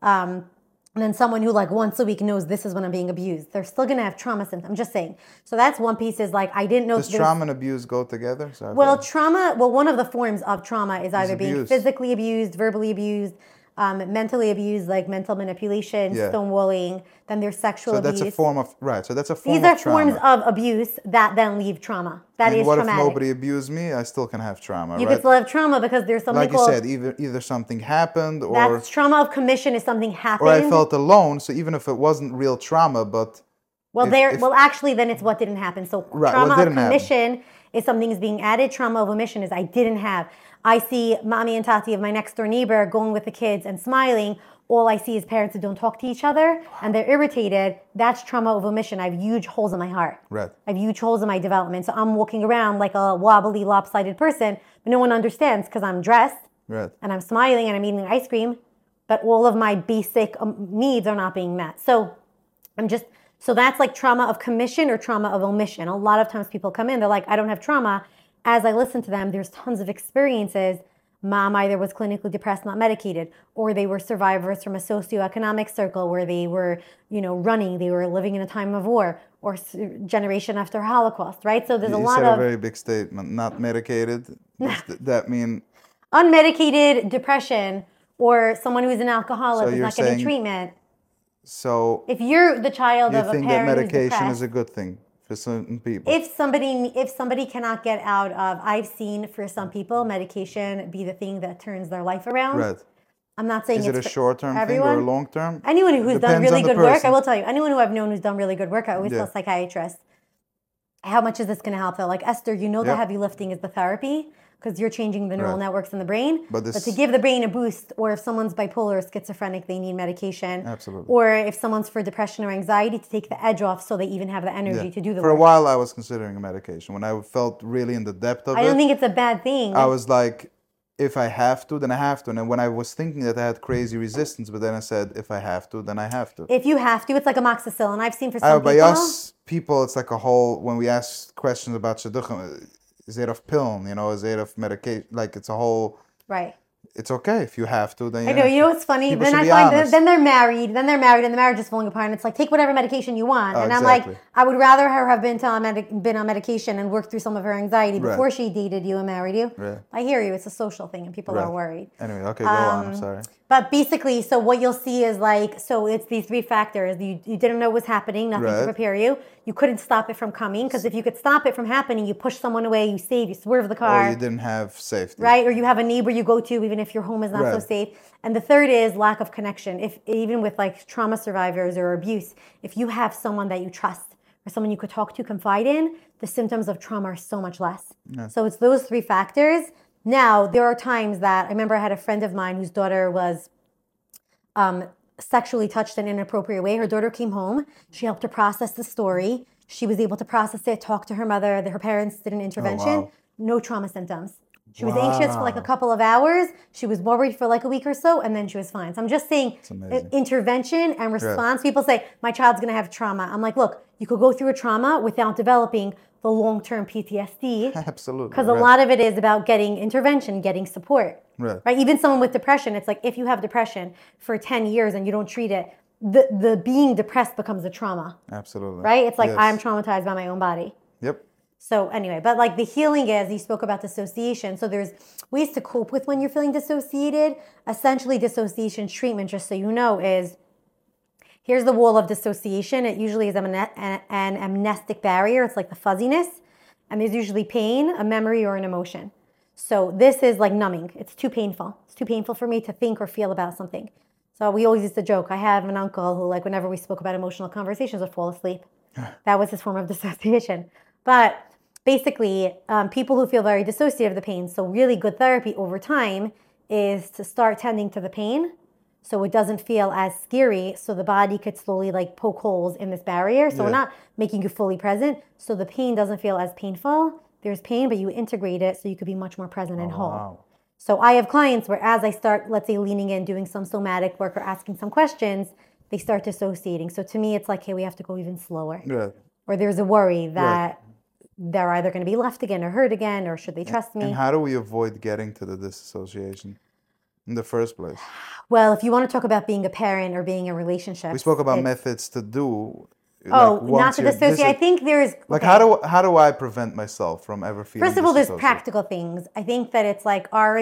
than someone who like once a week knows this is when I'm being abused. They're still going to have trauma symptoms. I'm just saying. So that's one piece is like I didn't know. Does trauma and abuse go together? Sorry, Well, one of the forms of trauma is either being abuse. physically abused, verbally abused, mentally abused, like mental manipulation, Yeah. stonewalling. Then there's sexual so abuse. that's a form of So that's a form These of are trauma. forms of abuse that then leave trauma. That and is what traumatic. if nobody abused me? I still can have trauma, You right? can still have trauma because there's something Like you called said, either something happened or that's trauma of commission is something happened. or I felt alone. So even if it wasn't real trauma, but Well, if- actually, then it's what didn't happen. So Right, trauma what of didn't happen. commission is something is being added. Trauma of omission is I didn't have. I see mommy and tati of my next door neighbor going with the kids and smiling. All I see is parents who don't talk to each other and they're irritated. That's trauma of omission. I have huge holes in my heart. Right. I have huge holes in my development. So I'm walking around like a wobbly, lopsided person, but no one understands because I'm dressed right, and I'm smiling and I'm eating ice cream, but all of my basic needs are not being met. So that's like trauma of commission or trauma of omission. A lot of times people come in, they're like, I don't have trauma. As I listen to them, there's tons of experiences. Mom either was clinically depressed, not medicated, or they were survivors from a socioeconomic circle where they were, running, they were living in a time of war, or generation after Holocaust, right? So there's a you lot said of a very big statement. Not medicated. Does that mean unmedicated depression, or someone who's an alcoholic So who's you're not getting saying- treatment. so? If you're the child You of a think that parent who's medication depressed, is a good thing for certain people? if somebody cannot get out of, I've seen for some people medication be the thing that turns their life around. Right. I'm not saying Is it it's a for short-term thing or everyone. a long-term? Anyone who's done Depends really on the good work, I person. will tell you, anyone who I've known who's done really good work, I always Yeah. tell psychiatrists, how much is this going to help? They're like, Esther, you know the Yeah. heavy lifting is the therapy. because you're changing the neural Right. networks in the brain. But But this- to give the brain a boost, or if someone's bipolar or schizophrenic, they need medication. Absolutely. Or if someone's for depression or anxiety, to take the edge off so they even have the energy Yeah. to do the For work. a while, I was considering a medication. When I felt really in the depth of I don't it, think it's a bad thing. I was like, if I have to, then I have to. And then when I was thinking that I had crazy resistance, but then I said, if I have to, then I have to. If you have to, it's like amoxicillin. I've seen for some By people. us people, it's like a whole, when we ask questions about shidduchim, is it of pill, is it of medication? Like it's a whole, Right. it's okay. If you have to, then you I know. have You know to. what's funny? People Then should I be find honest. then they're married. Then they're married, and the marriage is falling apart. And it's like, take whatever medication you want. Oh, And I'm exactly. like, I would rather her have been on medication and worked through some of her anxiety Right. before she dated you and married you. Right. I hear you. It's a social thing, and people are worried. Anyway, okay, go on. I'm sorry. But basically, so what you'll see is like, so it's these three factors. You didn't know what was happening, nothing to Right. prepare you. You couldn't stop it from coming, because if you could stop it from happening, you push someone away, you save, you swerve the Or car. you didn't have safety. Right? Or you have a neighbor you go to even if your home is not so Right. safe. And the third is lack of connection. If even with like trauma survivors or abuse, if you have someone that you trust or someone you could talk to, confide in, the symptoms of trauma are so much less. So it's those three factors. Now, there are times that I remember I had a friend of mine whose daughter was sexually touched in an inappropriate way. Her daughter came home. She helped her process the story. She was able to process it, talk to her mother. Her parents did an intervention. wow. No trauma symptoms. She was anxious for like a couple of hours. She was worried for like a week or so, and then she was fine. So I'm just saying amazing. intervention and response. People say, my child's going to have trauma. I'm like, look, you could go through a trauma without developing the long-term PTSD. Absolutely. Because a lot of it is about getting intervention, getting support. Right. Even someone with depression, it's like if you have depression for 10 years and you don't treat it, the being depressed becomes a trauma. Absolutely. Right? It's like Yes. I'm traumatized by my own body. Yep. So anyway, but like the healing is, you spoke about dissociation. So there's ways to cope with when you're feeling dissociated. Essentially, dissociation treatment, just so you know, is here's the wall of dissociation. It usually is an amnestic barrier. It's like the fuzziness. And there's usually pain, a memory, or an emotion. So this is like numbing. It's too painful. It's too painful for me to think or feel about something. So we always used to joke. I have an uncle who, like, whenever we spoke about emotional conversations, would fall asleep. That was his form of dissociation. But basically, people who feel very dissociative of the pain, so really good therapy over time is to start tending to the pain so it doesn't feel as scary, so the body could slowly like poke holes in this barrier. So we're not making you fully present, so the pain doesn't feel as painful. There's pain, but you integrate it so you could be much more present and whole. Wow. So I have clients where as I start, let's say, leaning in, doing some somatic work or asking some questions, they start dissociating. So to me, it's like, hey, we have to go even slower. Right. Or there's a worry that they're either going to be left again or hurt again, or should they trust me? And how do we avoid getting to the disassociation in the first place? Well, if you want to talk about being a parent or being in a relationship. We spoke about methods to do. Oh, like, not once to you're dissociate. I think there's... Like, okay. how do I prevent myself from ever feeling First of all, there's disassociated? practical things. I think that it's like, are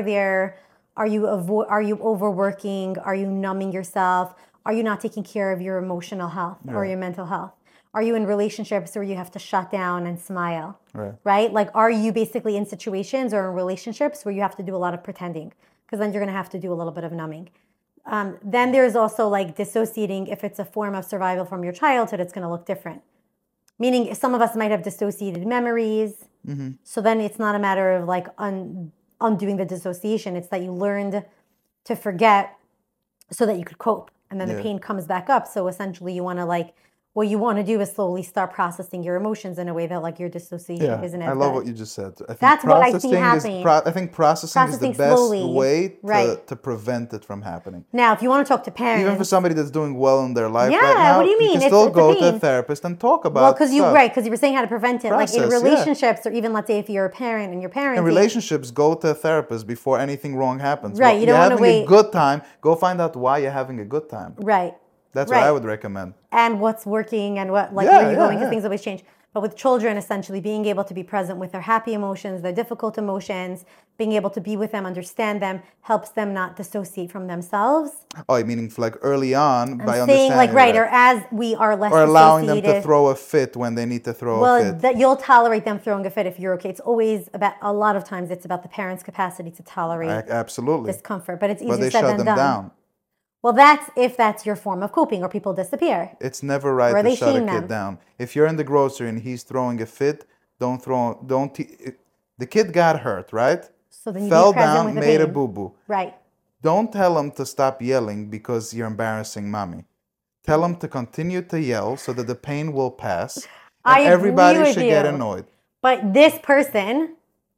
you overworking? Are you numbing yourself? Are you not taking care of your emotional health or your mental health? Are you in relationships where you have to shut down and smile? Right? Like, are you basically in situations or in relationships where you have to do a lot of pretending? Because then you're going to have to do a little bit of numbing. Then there's also like dissociating. If it's a form of survival from your childhood, it's going to look different. Meaning some of us might have dissociated memories. So then it's not a matter of like undoing the dissociation. It's that you learned to forget so that you could cope. And then the pain comes back up. So essentially you want to like, what you want to do is slowly start processing your emotions in a way that like your dissociation isn't as I love bad. what you just said. I think That's what I see processing happening. I think processing is the Processing best slowly. way Right. to prevent it from happening. Now, if you want to talk to parents... Even for somebody that's doing well in their life Yeah, right now, what do you mean? can It's- still it's a go to a pain. therapist and talk about Well, because you stuff. were saying how to prevent it. Like in Process, yeah. relationships, or even let's say if you're a parent and you're parenting. In relationships, go to a therapist before anything wrong happens. Right, you don't you're wanna having wait. a good time, go find out why you're having a good time. Right. That's Right. what I would recommend. And what's working and what, like, Yeah, where you're going, because yeah. things always change. But with children, essentially being able to be present with their happy emotions, their difficult emotions, being able to be with them, understand them, helps them not dissociate from themselves. Oh, meaning like early on by I'm saying, understanding like, right, that. or as we are less Or allowing them to dissociated. throw a fit when they need to throw a Well, fit. that you'll tolerate them throwing a fit if you're okay. It's always about, a lot of times it's about the parent's capacity to tolerate Absolutely. discomfort, but it's easier But they said shut than them done. down. Well, that's if that's your form of coping, or people disappear. It's never right Or to they shut a shame kid them. down. If you're in the grocery and he's throwing a fit, the kid got hurt, right? So then you fell be present down, with the made a pain. boo-boo. Right. Don't tell him to stop yelling because you're embarrassing mommy. Tell him to continue to yell so that the pain will pass and I agree everybody with should get you. annoyed. But this person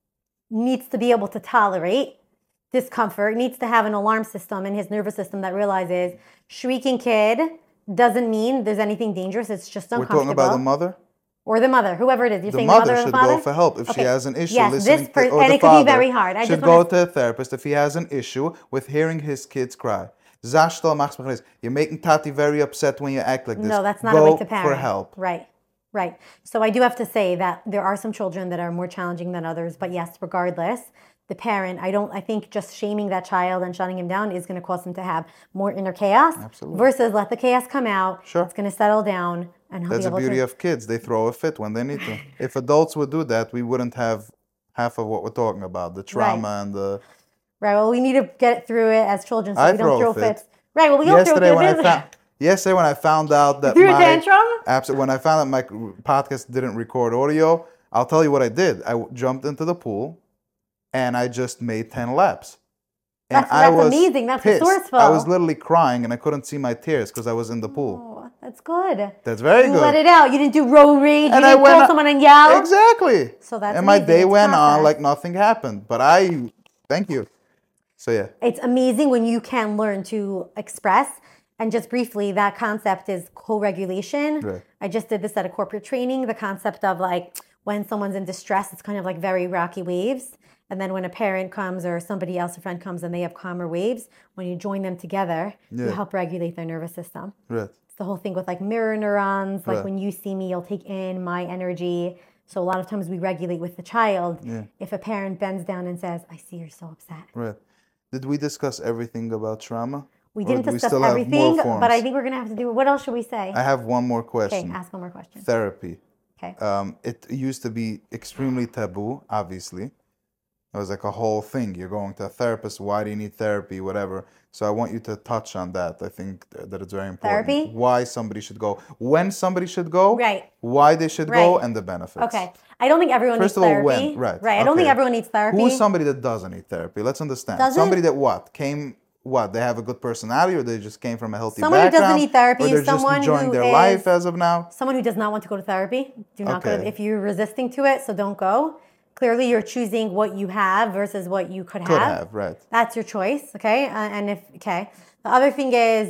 needs to be able to tolerate discomfort, needs to have an alarm system in his nervous system that realizes shrieking kid doesn't mean there's anything dangerous. It's just We're uncomfortable. talking about the mother? Or the mother, whoever it is. You're The saying the mother mother or the should father? go for help if she Okay. has an issue Yes, listening to, or and the it could father be very hard. I should just go want to a therapist if he has an issue with hearing his kids cry. Zashtal machst mich this. You're making Tati very upset when you act like this. No, that's not go a way to parent. for help. Right, right. So I do have to say that there are some children that are more challenging than others, but yes, regardless, the parent, I think just shaming that child and shutting him down is going to cause him to have more inner chaos. Absolutely. Versus let the chaos come out. Sure. It's going to settle down and he'll That's be the able beauty to. of kids. They throw a fit when they need to. If adults would do that, we wouldn't have half of what we're talking about, the trauma and the... Right, well, we need to get through it as children so I we don't throw throw a fit. fits. Right, well, we all throw fits. Yesterday when I found out that Threw a tantrum? when I found out my podcast didn't record audio, I'll tell you what I did. I jumped into the pool and I just made 10 laps. And That's amazing. That's pissed. resourceful. I was literally crying and I couldn't see my tears because I was in the pool. Oh, that's good. That's very good. You let it out. You didn't do road rage. And You didn't call someone and yell. Exactly. So that's and my amazing. day It's went on process. like nothing happened. But thank you. So yeah. It's amazing when you can learn to express. And just briefly, that concept is co-regulation. Right. I just did this at a corporate training. The concept of like when someone's in distress, it's kind of like very rocky waves. And then when a parent comes or somebody else, a friend comes and they have calmer waves, when you join them together, you help regulate their nervous system. Right. It's the whole thing with like mirror neurons. Like Right. when you see me, you'll take in my energy. So a lot of times we regulate with the child. Yeah. If a parent bends down and says, I see you're so upset. Right. Did we discuss everything about trauma? We Or didn't do we discuss still have more everything, forms? but I think we're going to have to do, what else should we say? I have one more Okay, question. ask one more question. Therapy. Okay. It used to be extremely taboo, obviously. It was like a whole thing. You're going to a therapist. Why do you need therapy? Whatever. So I want you to touch on that. I think that it's very important. Therapy? Why somebody should go. When somebody should go. Right. Why they should go Right. and the benefits. Okay. I don't think everyone First needs of all, therapy. when. Right. Right. I don't think Okay. everyone needs therapy. Who is somebody that doesn't need therapy? Let's understand. Doesn't? Somebody that what? They have a good personality or they just came from a healthy Someone who background? doesn't need therapy or is they're just someone enjoying who their is- life as of now? Someone who does not want to go to therapy, do not go. Okay. If you're resisting to it, so don't go. Clearly, you're choosing what you have versus what you could have. Right. That's your choice, okay? The other thing is,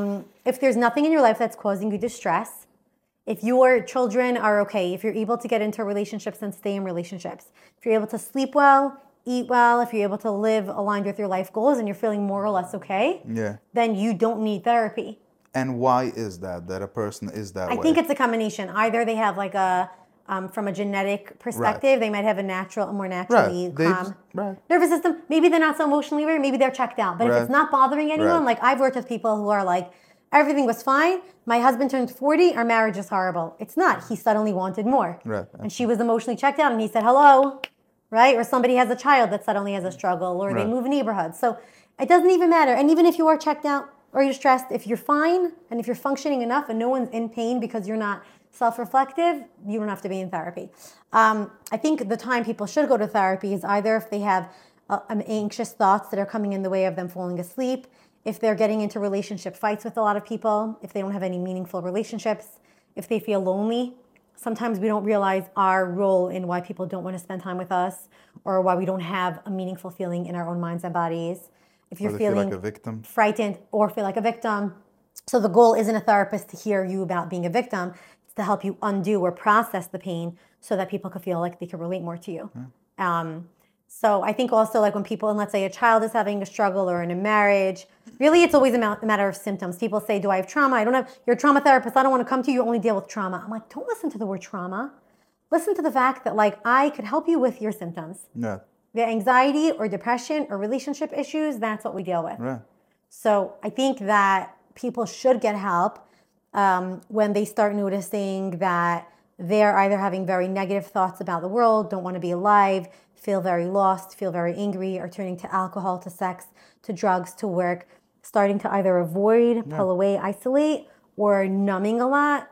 if there's nothing in your life that's causing you distress, if your children are okay, if you're able to get into relationships and stay in relationships, if you're able to sleep well, eat well, if you're able to live aligned with your life goals and you're feeling more or less okay, Yeah. then you don't need therapy. And why is that a person is that way? I think it's a combination. Either they have like from a genetic perspective, they might have a more naturally calm nervous system. Maybe they're not so emotionally aware. Maybe they're checked out. But if it's not bothering anyone, like I've worked with people who are like, everything was fine. My husband turned 40. Our marriage is horrible. It's not. He suddenly wanted more. Right. And she was emotionally checked out and he said, hello. Right? Or somebody has a child that suddenly has a struggle or they move neighborhoods. So it doesn't even matter. And even if you are checked out or you're stressed, if you're fine and if you're functioning enough and no one's in pain because you're not self-reflective, you don't have to be in therapy. I think the time people should go to therapy is either if they have anxious thoughts that are coming in the way of them falling asleep, if they're getting into relationship fights with a lot of people, if they don't have any meaningful relationships, if they feel lonely. Sometimes we don't realize our role in why people don't want to spend time with us or why we don't have a meaningful feeling in our own minds and bodies. If you're feeling like a victim, frightened or feel like a victim. So the goal isn't a therapist to hear you about being a victim. It's to help you undo or process the pain so that people can feel like they can relate more to you. So I think also like when people, and let's say a child is having a struggle or in a marriage, really it's always a matter of symptoms. People say, do I have trauma? You're a trauma therapist. I don't want to come to you. You only deal with trauma. I'm like, don't listen to the word trauma. Listen to the fact that like I could help you with your symptoms. Yeah. The anxiety or depression or relationship issues, that's what we deal with. Right. So I think that people should get help when they start noticing that they're either having very negative thoughts about the world, don't want to be alive, feel very lost, feel very angry, or turning to alcohol, to sex, to drugs, to work, starting to either avoid, pull away, isolate, or numbing a lot.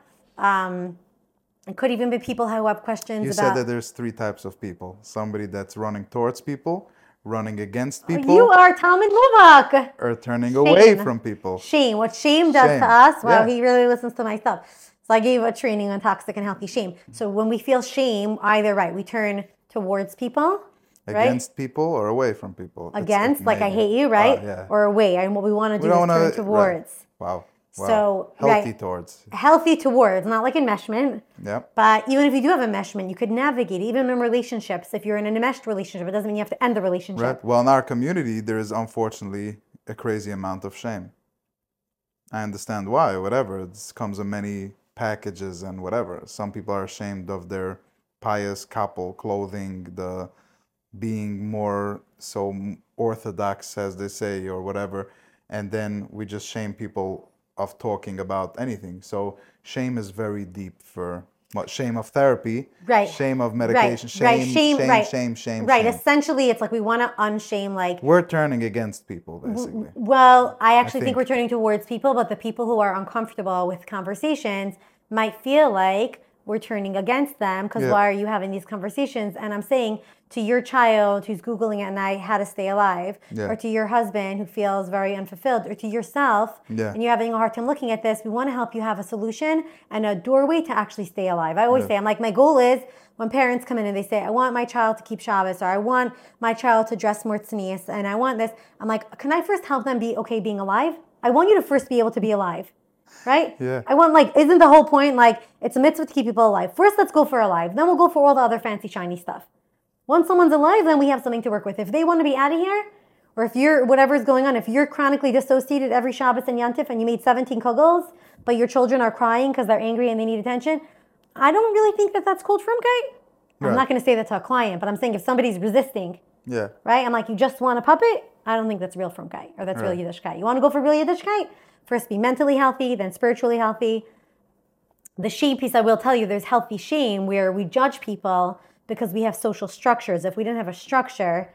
It could even be people who have questions You about... said that there's 3 types of people. Somebody that's running towards people, running against You people, are Talmud Muvak. or turning away from people. Shame. What shame does to Shame. us, wow, Yeah. he really listens to my stuff. So I gave a training on toxic and healthy shame. So when we feel shame, either right, we turn towards people, right? Against people or away from people. Against, like I maybe. hate you, right? Yeah. Or away. And what we want to do We don't is turn want to. towards. Wow. So, Healthy right. towards. Healthy towards, not like enmeshment. Yeah. But even if you do have enmeshment, you could navigate, even in relationships. If you're in an enmeshed relationship, it doesn't mean you have to end the relationship. Right. Well, in our community, there is unfortunately a crazy amount of shame. I understand why, whatever. It comes in many packages and whatever. Some people are ashamed of their pious couple clothing, the being more so orthodox, as they say, or whatever. And then we just shame people of talking about anything. So shame is very deep for what? Shame of therapy, Right. Shame of medication, shame. Right. Essentially, it's like we want to unshame, like, We're turning against people, basically. well, I actually think think. we're turning towards people, but the people who are uncomfortable with conversations might feel like we're turning against them because Yeah. why are you having these conversations? And I'm saying to your child who's Googling at night how to stay alive, Yeah. or to your husband who feels very unfulfilled, or to yourself Yeah. and you're having a hard time looking at this, we want to help you have a solution and a doorway to actually stay alive. I always say, I'm like, my goal is when parents come in and they say, I want my child to keep Shabbos, or I want my child to dress more tznius, and I want this, I'm like, can I first help them be okay being alive? I want you to first be able to be alive. Right? Yeah. I want, like, isn't the whole point, like, it's a mitzvah to keep people alive. First, let's go for alive. Then we'll go for all the other fancy, shiny stuff. Once someone's alive, then we have something to work with. If they want to be out of here, or if you're, whatever's going on, if you're chronically dissociated every Shabbos and Yantif and you made 17 kugels, but your children are crying because they're angry and they need attention, I don't really think that that's called frumkeit. I'm Right. not going to say that to a client, but I'm saying if somebody's resisting, Yeah. right? I'm like, you just want a puppet? I don't think that's real frumkeit, or that's real Right. Yiddishkeit. You want to go for real Yiddishkeit? First be mentally healthy, then spiritually healthy. The shame piece, I will tell you, there's healthy shame where we judge people because we have social structures. If we didn't have a structure,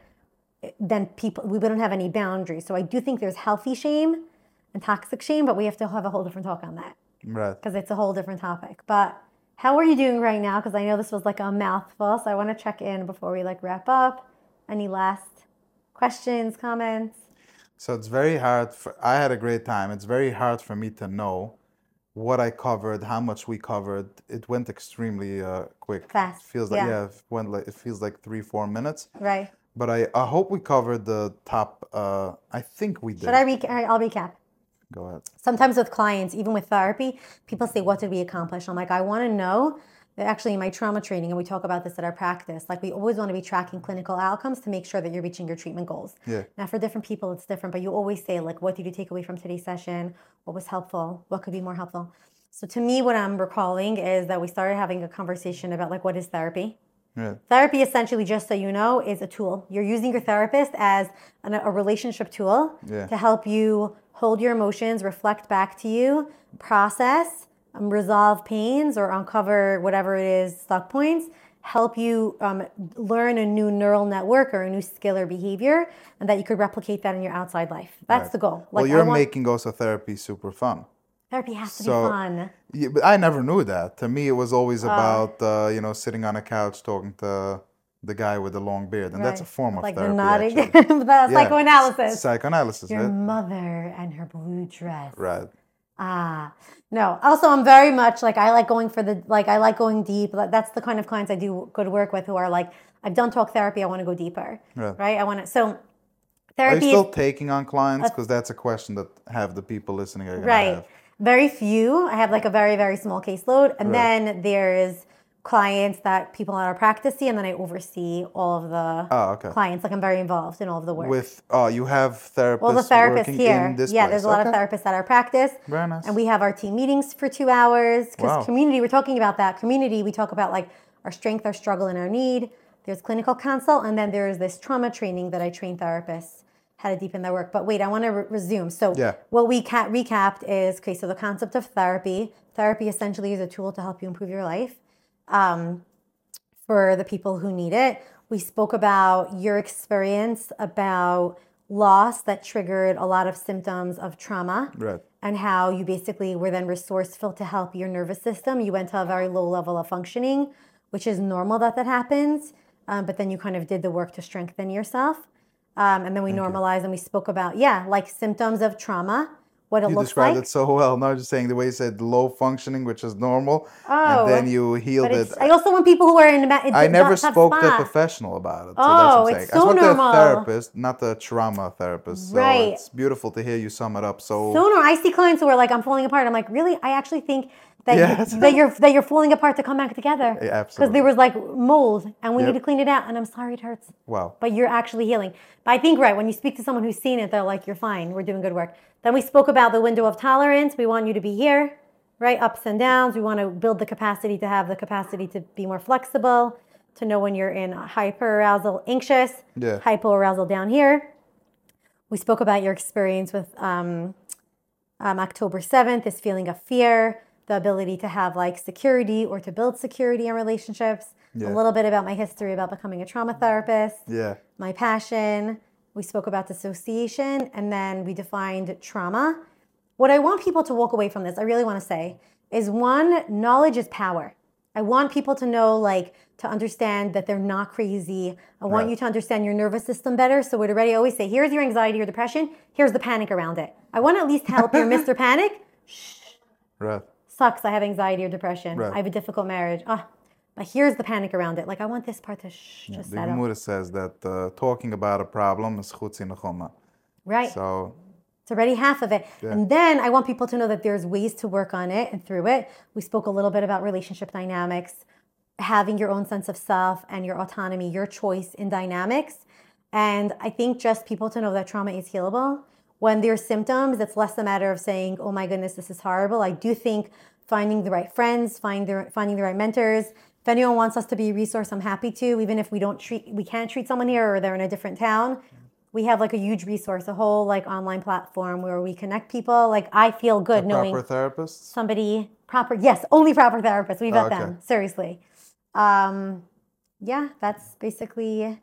then we wouldn't have any boundaries. So I do think there's healthy shame and toxic shame, but we have to have a whole different talk on that Right. because it's a whole different topic. But how are you doing right now? Because I know this was like a mouthful, so I want to check in before we like wrap up. Any last questions, comments? So it's very hard. I had a great time. It's very hard for me to know what I covered, how much we covered. It went extremely quick. Fast, It feels like yeah. it feels like 3-4 minutes. Right. But I hope we covered the top. I think we did. Should I I'll recap. Go ahead. Sometimes with clients, even with therapy, people say, what did we accomplish? I'm like, I want to know. Actually, in my trauma training, and we talk about this at our practice, like we always want to be tracking clinical outcomes to make sure that you're reaching your treatment goals. Yeah. Now, for different people, it's different, but you always say, like, what did you take away from today's session? What was helpful? What could be more helpful? So to me, what I'm recalling is that we started having a conversation about, like, what is therapy? Yeah. Therapy, essentially, just so you know, is a tool. You're using your therapist as a relationship tool Yeah. to help you hold your emotions, reflect back to you, process, resolve pains, or uncover whatever it is, stuck points, help you learn a new neural network or a new skill or behavior, and that you could replicate that in your outside life. That's Right. the goal. Well, Like, you're making also therapy super fun. therapy has to So- be fun. Yeah, but I never knew that. To me, it was always about sitting on a couch talking to the guy with the long beard, and that's a Right. form of Like therapy. the nodding, Actually. the Yeah. psychoanalysis. Psychoanalysis, Your right? mother and her blue dress. Right. No. Also, I'm very much like, I like going I like going deep. That's the kind of clients I do good work with who are like, I've done talk therapy, I want to go deeper. Right. I want to, so Are you therapy still taking on clients? Because that's a question that have the people listening are going to right. have. Very few. I have like a very, very small caseload. And Right. then there's clients that people in our practice see, and then I oversee all of the Oh, okay. clients. Like I'm very involved in all of the work. With you have therapists Well, the therapists working here. in this Yeah, place. there's a lot Okay. of therapists at our practice. Very nice. And we have our team meetings for 2 hours. Because Wow. community, we're talking about that. Community, we talk about like our strength, our struggle, and our need. There's clinical consult. And then there's this trauma training that I train therapists how to deepen their work. But wait, I want to resume. So Yeah. what we recapped is, okay, so the concept of therapy. Therapy essentially is a tool to help you improve your life. For the people who need it. We spoke about your experience about loss that triggered a lot of symptoms of trauma. Right. And how you basically were then resourceful to help your nervous system. You went to a very low level of functioning, which is normal that happens. But then you kind of did the work to strengthen yourself. And then we normalized and we spoke about, like symptoms of trauma, what it You looks described like. it so well. Not just saying the way you said low functioning, which is normal, Oh, and then you but healed it. I also want people who are in I never tough spoke to a spot. professional about it, so that's what Oh, I'm it's saying. I so spoke to a normal. therapist, not a trauma therapist. So Right. it's beautiful to hear you sum it up. So no, I see clients who are like, I'm falling apart. I'm like, really? I actually think that Yes. that you're falling apart to come back together. Yeah, Because absolutely. there was like mold, and we Yep. need to clean it out. And I'm sorry, it hurts. Wow. But you're actually healing. But I think when you speak to someone who's seen it, they're like, you're fine. We're doing good work. Then we spoke about the window of tolerance. We want you to be here, right? Ups and downs. We want to build the capacity to have the capacity to be more flexible, to know when you're in hyperarousal, anxious, Yeah. hypoarousal down here. We spoke about your experience with October 7th, this feeling of fear, the ability to have like security or to build security in relationships. Yeah. A little bit about my history about becoming a trauma therapist. Yeah. My passion. We spoke about dissociation, and then we defined trauma. What I want people to walk away from this, I really want to say, is one, knowledge is power. I want people to know, like, to understand that they're not crazy. I want Right. you to understand your nervous system better. So we'd already always say, here's your anxiety or depression. Here's the panic around it. I want to at least help your Mr. Panic. Right. Sucks, I have anxiety or depression. Right. I have a difficult marriage. But here's the panic around it. Like, I want this part to just The settle. Gemara says that talking about a problem is chutz nechoma. Right. So It's already half of it. Yeah. And then I want people to know that there's ways to work on it and through it. We spoke a little bit about relationship dynamics, having your own sense of self and your autonomy, your choice in dynamics. And I think just people to know that trauma is healable. When there's symptoms, it's less a matter of saying, oh my goodness, this is horrible. I do think finding the right friends, finding the right mentors. If anyone wants us to be a resource, I'm happy to, even if we can't treat someone here or they're in a different town. We have like a huge resource, a whole like online platform where we connect people. Like I feel good knowing proper therapists. somebody proper. Yes, only proper therapists. We vet okay. them seriously. That's basically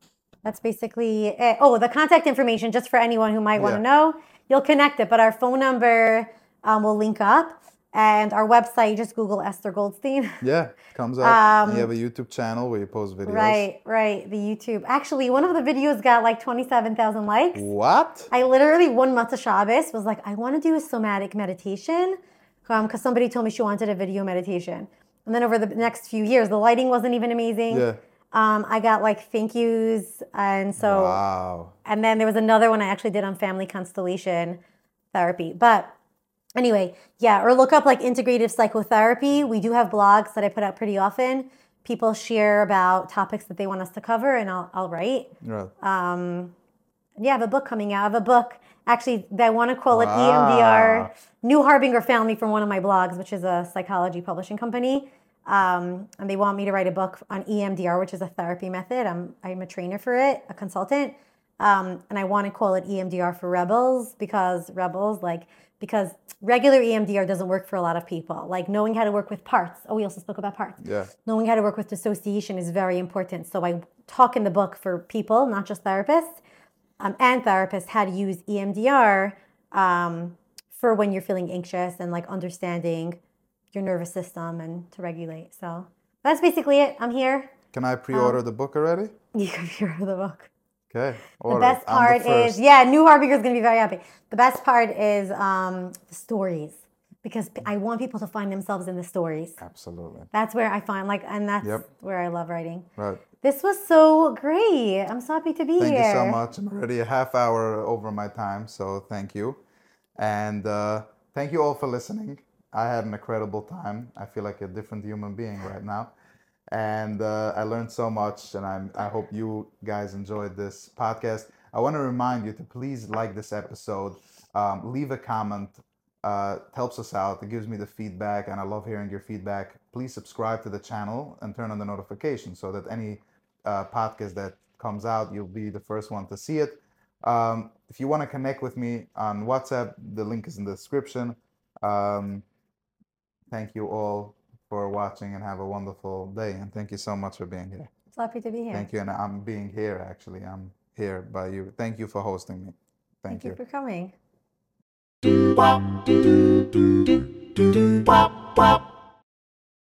it. Oh, the contact information just for anyone who might want to know. You'll connect it, but our phone number will link up. And our website, just Google Esther Goldstein. Yeah, comes up. And you have a YouTube channel where you post videos. Right. The YouTube. Actually, one of the videos got like 27,000 likes. What? I literally, one Matzah Shabbos, was like, I want to do a somatic meditation because somebody told me she wanted a video meditation. And then over the next few years, the lighting wasn't even amazing. Yeah. I got like thank yous. And so, Wow. And then there was another one I actually did on family constellation therapy. But anyway, or look up like integrative psychotherapy. We do have blogs that I put out pretty often. People share about topics that they want us to cover, and I'll write. Right. I have a book coming out. I have a book, actually, that I want to call it EMDR. New Harbinger found me from one of my blogs, which is a psychology publishing company. And they want me to write a book on EMDR, which is a therapy method. I'm a trainer for it, a consultant. And I want to call it EMDR for rebels because regular EMDR doesn't work for a lot of people. Like knowing how to work with parts. Oh, we also spoke about parts. Yeah. Knowing how to work with dissociation is very important. So I talk in the book for people, not just therapists, and therapists, how to use EMDR for when you're feeling anxious and like understanding your nervous system and to regulate. So that's basically it. I'm here. Can I pre-order the book already? You can pre-order the book. Okay. The best part is, New Harbinger is going to be very happy. The best part is the stories, because I want people to find themselves in the stories. Absolutely. That's where I find and that's where I love writing. Right. This was so great. I'm so happy to be here. Thank you so much. I'm already a half hour over my time, so thank you. And thank you all for listening. I had an incredible time. I feel like a different human being right now. And I learned so much, and I hope you guys enjoyed this podcast. I want to remind you to please like this episode, leave a comment. It helps us out. It gives me the feedback, and I love hearing your feedback. Please subscribe to the channel and turn on the notifications so that any podcast that comes out, you'll be the first one to see it. If you want to connect with me on WhatsApp, the link is in the description. Thank you all for watching, and have a wonderful day. And thank you so much for being here. It's happy to be here. Thank you. And I'm being here, actually. I'm here by you. Thank you for hosting me. Thank you for coming.